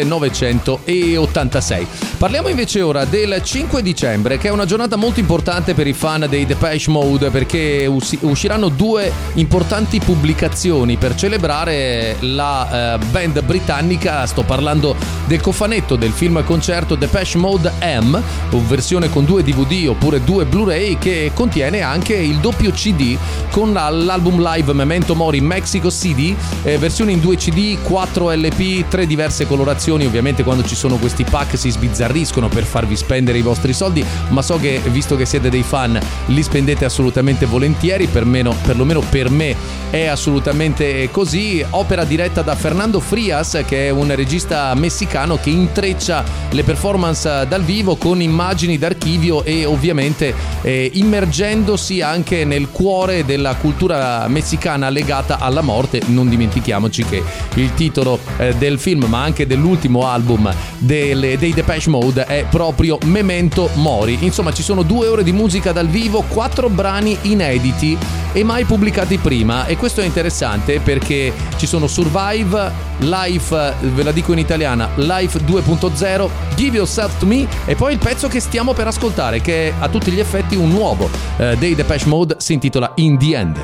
1986. Parliamo invece ora del 5 dicembre, che è una giornata molto importante per i fan dei Depeche Mode, perché usciranno due importanti pubblicazioni per celebrare la band britannica. Sto parlando del cofanetto del film concerto Depeche Mode M, versione con 2 DVD oppure 2 Blu-ray, che contiene anche il doppio CD con l'album live Memento Mori Mexico CD, versione in 2 CD, 4 LP, 3 diverse colorazioni. Ovviamente quando ci sono questi pack si sbizzarriscono per farvi spendere i vostri soldi, ma so che, visto che siete dei fan, li spendete assolutamente volentieri, perlomeno per me è assolutamente così. Opera diretta da Fernando Frias, che è un regista messicano che intreccia le performance dal vivo con immagini d'archivio e ovviamente immergendosi anche nel cuore della cultura messicana legata alla morte. Non dimentichiamoci che il titolo del film, ma anche dell'ultimo album dei Depeche Mode, è proprio Memento Mori. Insomma, ci sono 2 ore di musica dal vivo, 4 brani inediti e mai pubblicati prima, e questo è interessante perché ci sono Survive, Life, ve la dico in italiana, Life 2.0, Give Yourself to Me, e poi il pezzo che stiamo per ascoltare, che è a tutti gli effetti un nuovo dei Depeche Mode, si intitola In the End.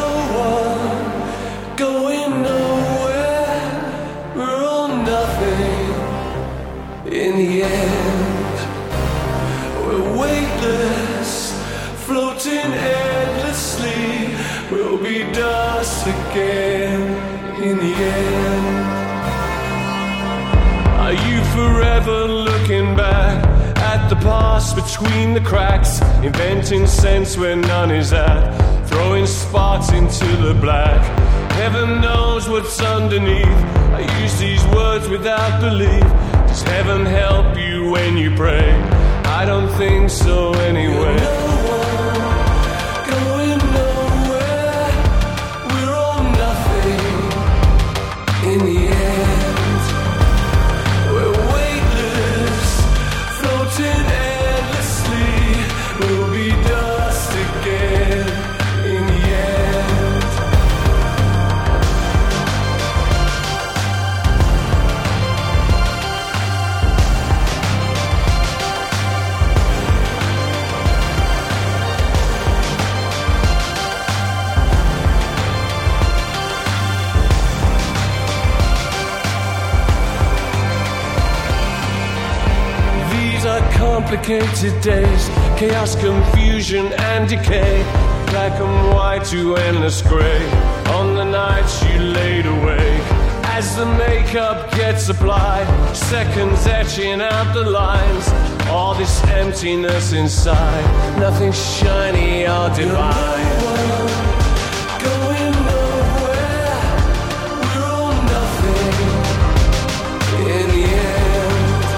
In the end, we're weightless, floating endlessly. We'll be dust again. In the end, are you forever looking back at the past between the cracks, inventing sense where none is at, throwing sparks into the black? Heaven knows what's underneath. I use these words without belief. Does heaven help you when you pray? I don't think so anyway. Going nowhere, we're all nothing. In the end, we're weightless, floating endlessly. We'll be dust again. In the end, complicated days, chaos, confusion and decay, black and white to endless grey, on the nights you laid awake, as the makeup gets applied, seconds etching out the lines, all this emptiness inside, nothing shiny or divine. Going nowhere, we're all nothing. In the end,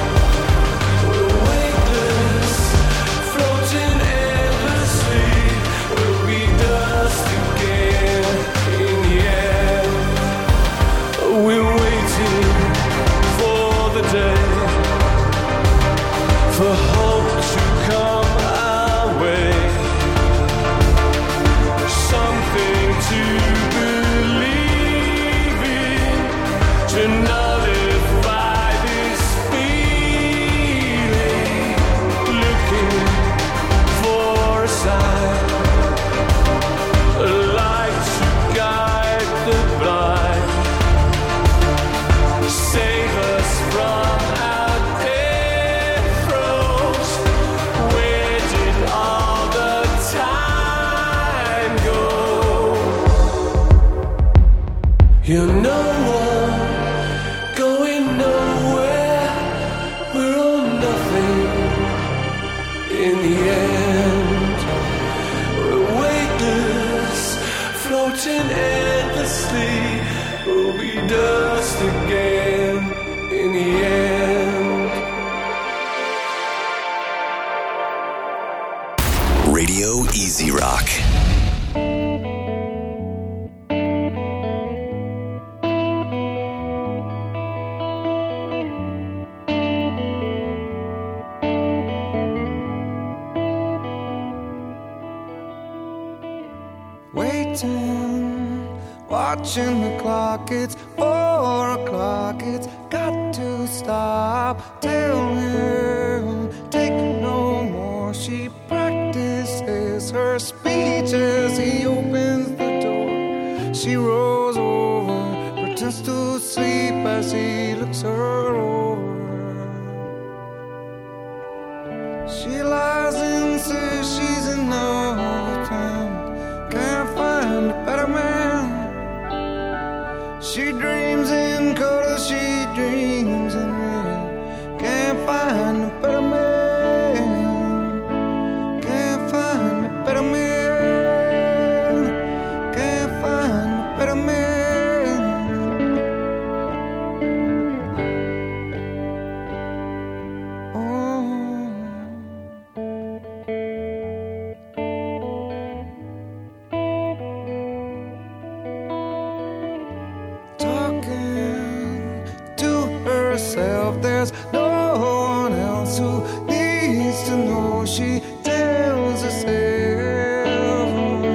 we're waiting for the day, for hope to come our way, something to believe in, to nullify this feeling, looking for a sign, a light to guide the blind. Save us from our death throes. Where did all the time go? You're no one, going nowhere. We're all nothing. In the end, we're weightless, floating endlessly. We'll be dust again in the end. Radio Easy Rock. waiting, watching the clock. It's 4 o'clock, it's got to stop. Tell him, take no more. She practices her speech as he opens the door. She rolls over, pretends to sleep as he looks her over. She lies and says she's in love with him, can't find a better man. She dreams in color, she dreams in red, can't find a better man, can't find a better man, can't find a better man. There's no one else who needs to know. She tells herself.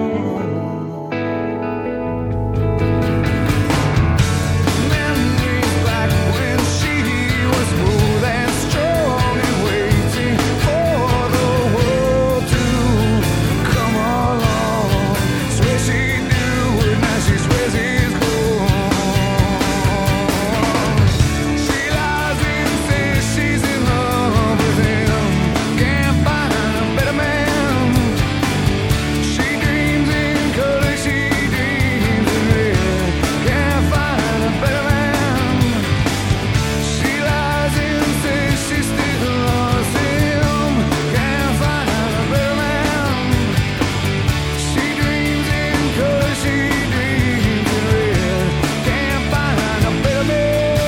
Memories back when she was smooth and strong and waiting for the world to come along. Swear she'd do it, now she swears he's gone. She's in love with him, can't find a better man. She dreams in color, she dreams in red, can't find a better man. She lies and says she still loves him, can't find a better man. She dreams in color, she dreams in red, can't find a better man.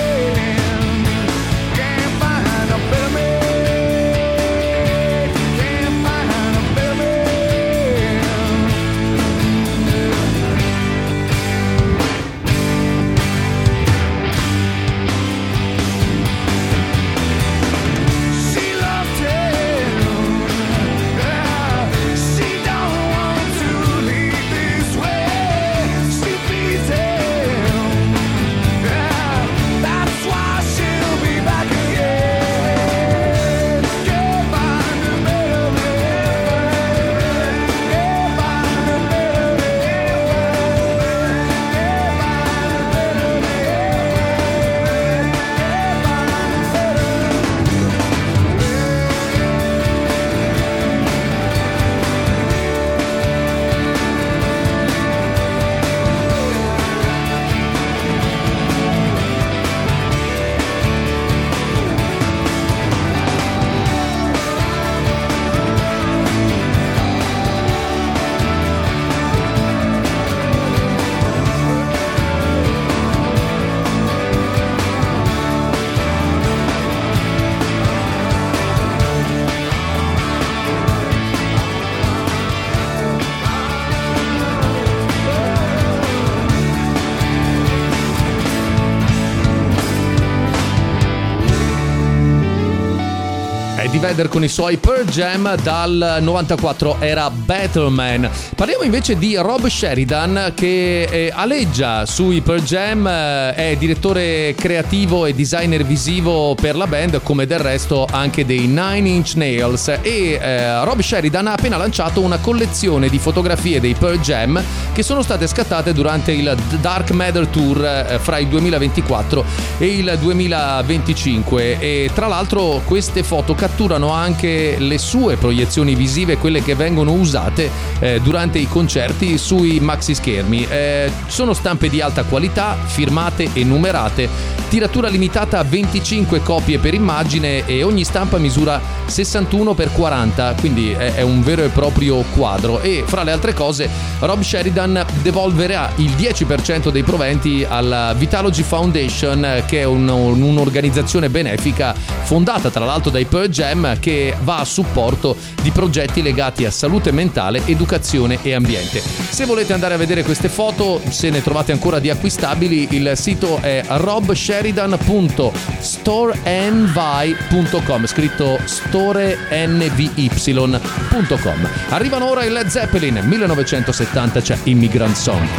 Eddie Vedder con i suoi Pearl Jam, dal 94 era Better Man. Parliamo invece di Rob Sheridan, che aleggia sui Pearl Jam, è direttore creativo e designer visivo per la band, come del resto anche dei Nine Inch Nails, e Rob Sheridan ha appena lanciato una collezione di fotografie dei Pearl Jam che sono state scattate durante il Dark Matter Tour fra il 2024 e il 2025, e tra l'altro queste foto catturano anche le sue proiezioni visive, quelle che vengono usate durante i concerti sui maxi schermi. Sono stampe di alta qualità, firmate e numerate, tiratura limitata a 25 copie per immagine, e ogni stampa misura 61x40, quindi è un vero e proprio quadro. E fra le altre cose Rob Sheridan devolverà il 10% dei proventi alla Vitalogy Foundation, che è un'organizzazione benefica fondata tra l'altro dai Pearl Jam, Jam che va a supporto di progetti legati a salute mentale, educazione e ambiente. Se volete andare a vedere queste foto, se ne trovate ancora di acquistabili, il sito è robsheridan.storenvy.com, scritto storenvy.com. Arrivano ora i Led Zeppelin, 1970 c'è Immigrant Song.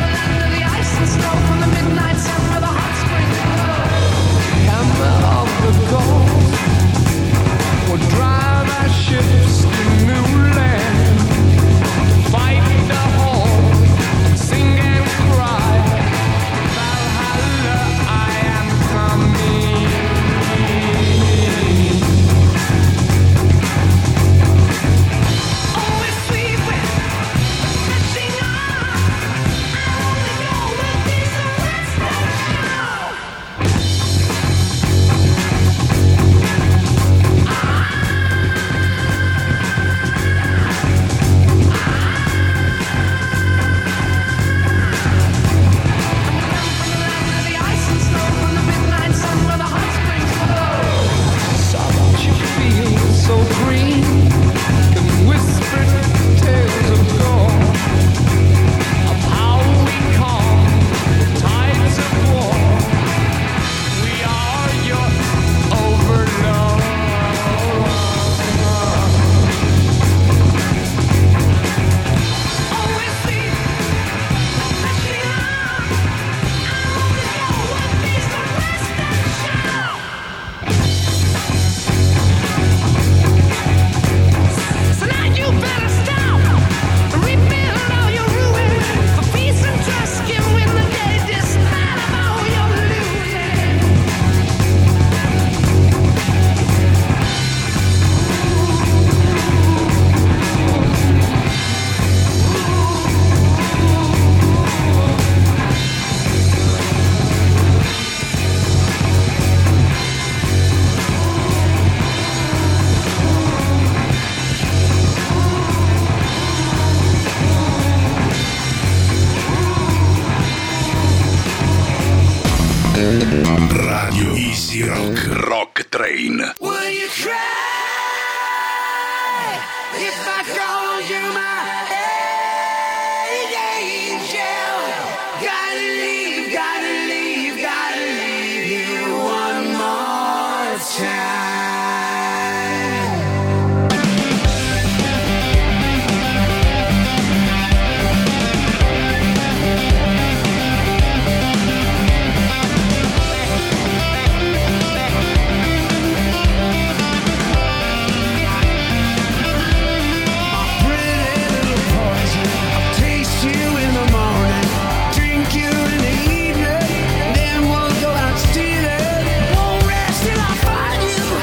Radio Easy Rock. Rock Train. Will you cry if I call you my angel? Gotta leave, gotta leave, gotta leave you one more time. You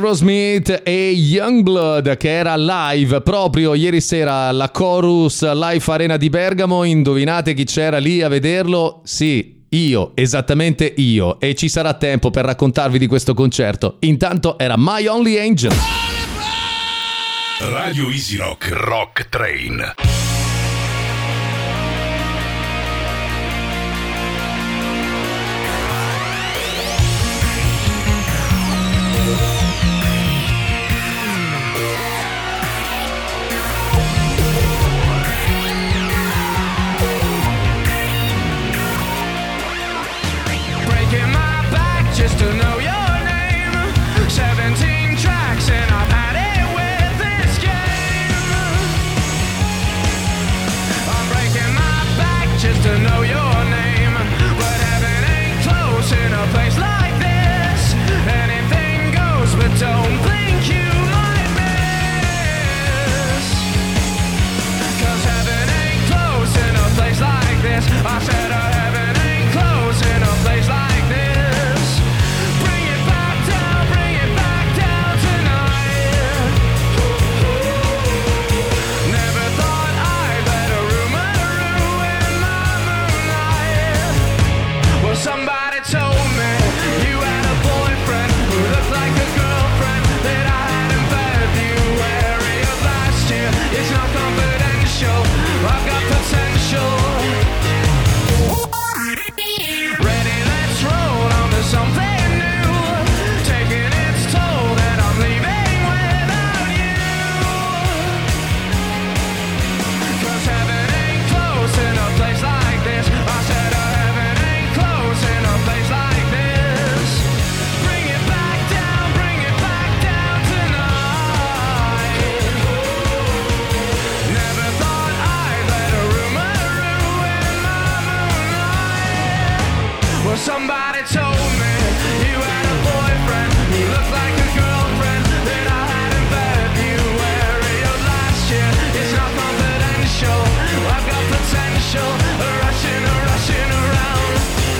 Aerosmith e Youngblood, che era live proprio ieri sera alla Chorus Life Arena di Bergamo. Indovinate chi c'era lì a vederlo? Sì, io, esattamente io, e ci sarà tempo per raccontarvi di questo concerto. Intanto era My Only Angel. Radio Easy Rock, Rock Train. Just to know your name, 17 tracks and I've had it with this game. I'm breaking my back just to know your name, but heaven ain't close in a place like this. Anything goes, but don't think you might miss, 'cause heaven ain't close in a place like this. I said heaven ain't close in a place like this. Somebody told me you had a boyfriend who looked like a girlfriend that I had in February of last year. It's not confidential, I've got potential. Ready, let's roll on to something new, taking its toll that I'm leaving without you. 'Cause heaven ain't close in a place like this. I said in a place like this. Bring it back down tonight. Never thought I'd let a rumor ruin my moonlight. Well, somebody told me you had a boyfriend who looked like a girlfriend that I had in February of last year. It's not confidential, I've got potential, rushing around.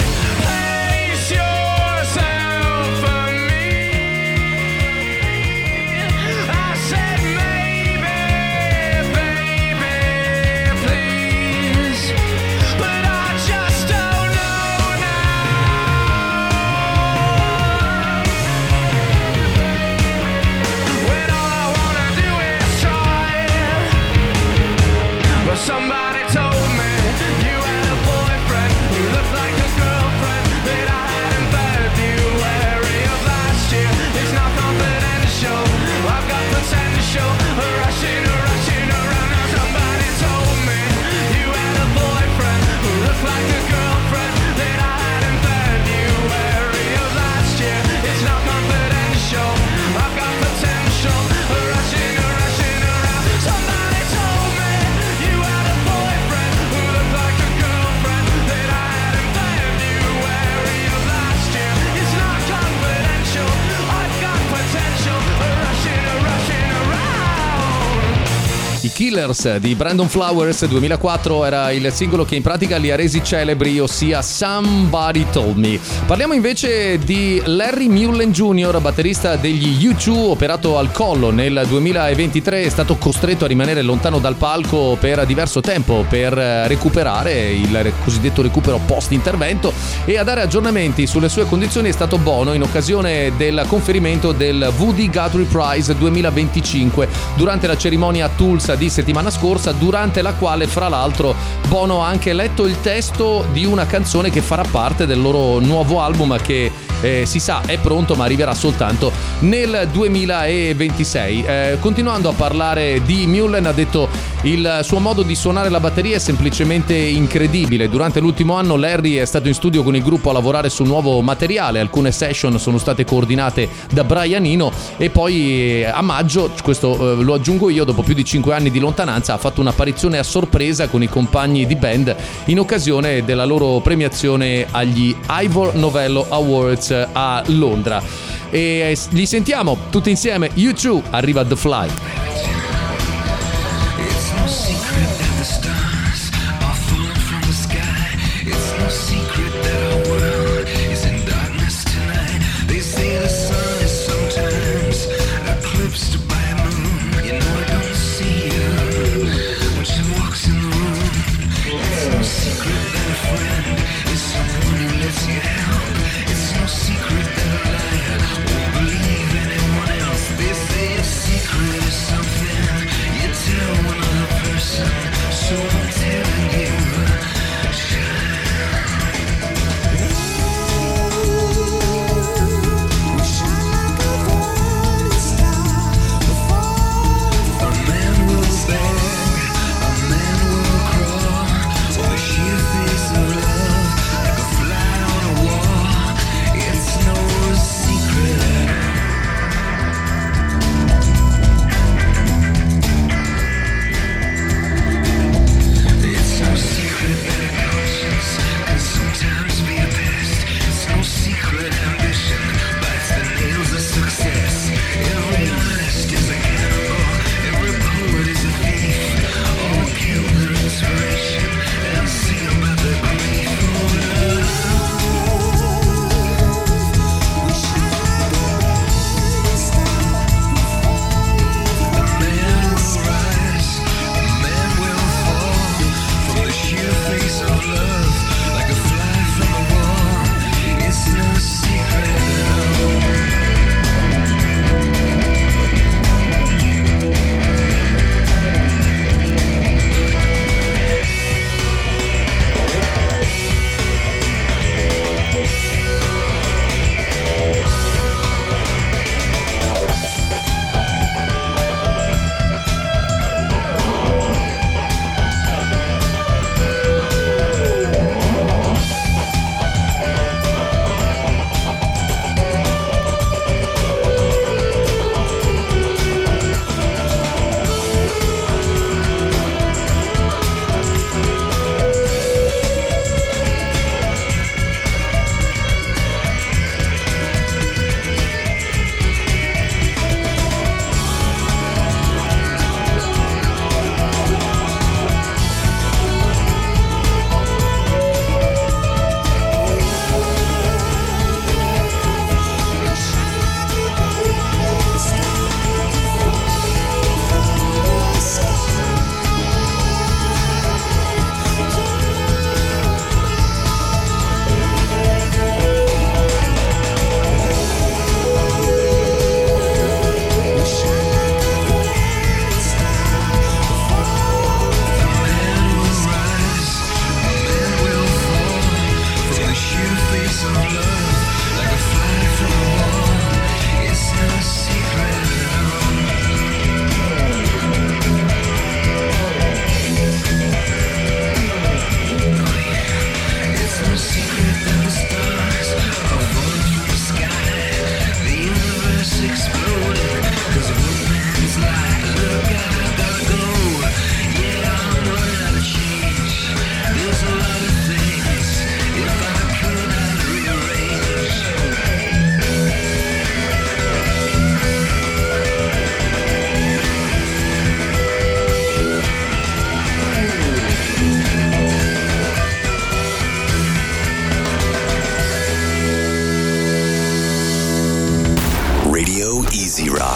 Somebody told me you had a boyfriend who looked like a girlfriend that I had in February of last year. It's not confidential, I've got potential, rushing around. Now somebody told me you had a boyfriend who looked like a girlfriend that I had in February of last year. It's not confidential, I've got potential, rushing around. Somebody told me you had a boyfriend who looked like a girlfriend that I had in February of last year. It's not confidential, I've got potential, rushing around. I Killers di Brandon Flowers 2004 era il singolo che in pratica li ha resi celebri, ossia Somebody Told Me. Parliamo invece di Larry Mullen Jr., batterista degli U2, operato al collo nel 2023, è stato costretto a rimanere lontano dal palco per diverso tempo per recuperare, il cosiddetto recupero post-intervento, e a dare aggiornamenti sulle sue condizioni è stato Bono in occasione del conferimento del Woody Guthrie Prize 2025 durante la cerimonia a Tulsa di settimana scorsa, durante la quale fra l'altro Bono ha anche letto il testo di una canzone che farà parte del loro nuovo album che si sa è pronto ma arriverà soltanto nel 2026. Continuando a parlare di Mullen, ha detto: il suo modo di suonare la batteria è semplicemente incredibile. Durante l'ultimo anno Larry è stato in studio con il gruppo a lavorare su nuovo materiale, alcune session sono state coordinate da Brian Eno e poi a maggio, questo lo aggiungo io, dopo più di 5 anni di lontananza ha fatto un'apparizione a sorpresa con i compagni di band in occasione della loro premiazione agli Ivor Novello Awards a Londra. E li sentiamo tutti insieme. U2, arriva The Fly. They say the sun is sometimes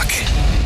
Rock.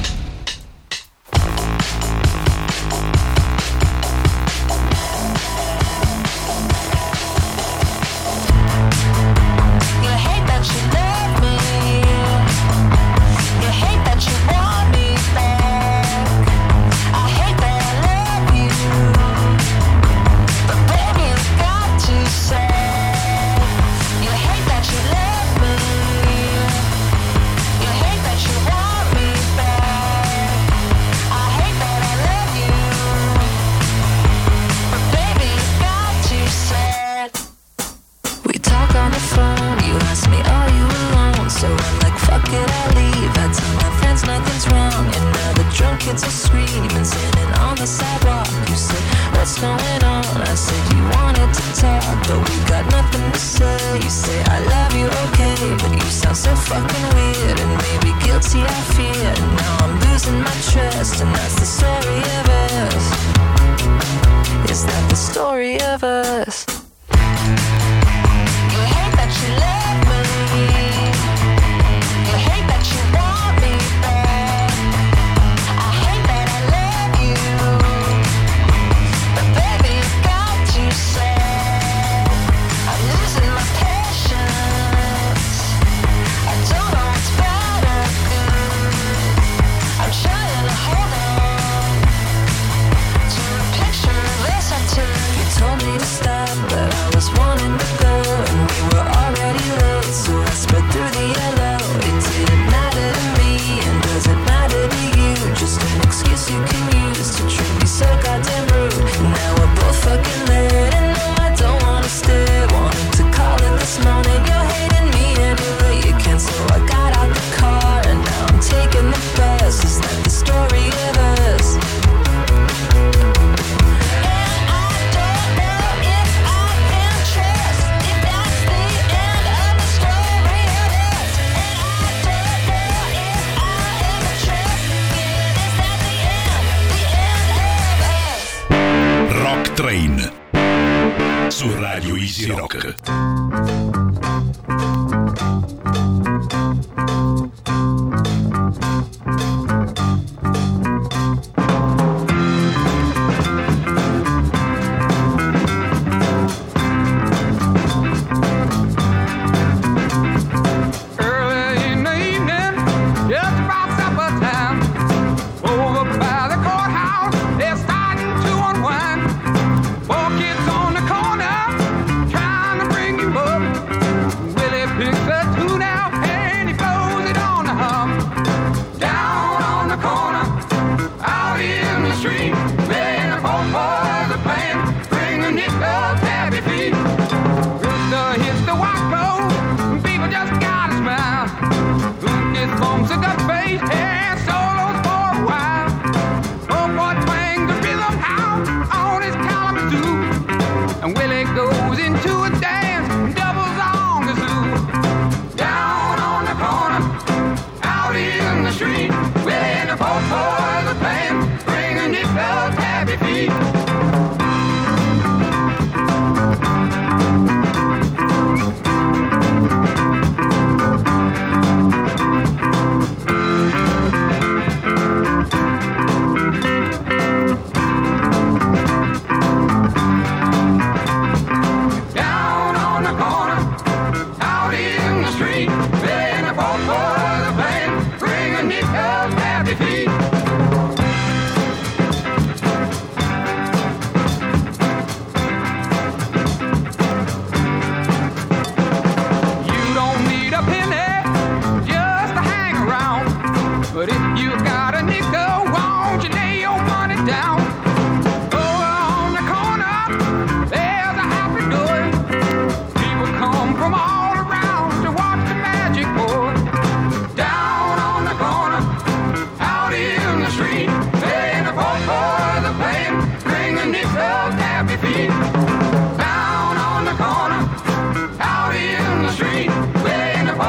Kids are screaming, sitting on the sidewalk. You said, what's going on? I said, you wanted to talk, but we got nothing to say. You say, I love you, okay, but you sound so fucking weird, and maybe guilty I fear. And now I'm losing my trust, and that's the story of us. Is that the story of us? You hate that you love me. You hate that you want me back. Told me to stop, but I was wanting to go, and we were already late, so I sped through the yellow. It didn't matter to me, and does it matter to you? Just an excuse you can use to treat me so goddamn rude. Now we're both fucking late, and no, I don't wanna stay. Wanted to call it this morning, you're hating me anyway you can. So I got out the car, and now I'm taking the bus. Is that the story of us? Train su Radio Easy Rock.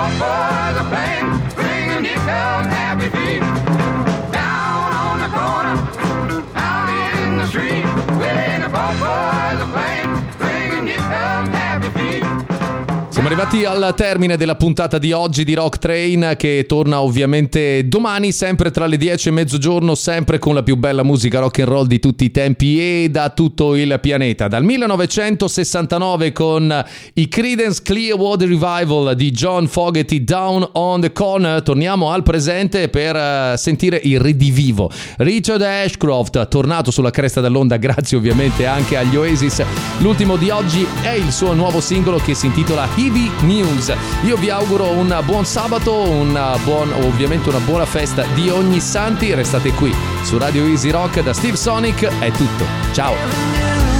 Down on the corner. Siamo arrivati al termine della puntata di oggi di Rock Train, che torna ovviamente domani, sempre tra le 10 e mezzogiorno, sempre con la più bella musica rock and roll di tutti i tempi e da tutto il pianeta. Dal 1969 con i Creedence Clearwater Revival di John Fogerty, Down on the Corner, torniamo al presente per sentire il ridivivo. Richard Ashcroft, tornato sulla cresta dell'onda grazie ovviamente anche agli Oasis. L'ultimo di oggi è il suo nuovo singolo che si intitola Heavy News. Io vi auguro un buon sabato, ovviamente una buona festa di ogni santi. Restate qui su Radio Easy Rock. Da Steve Sonic è tutto. Ciao.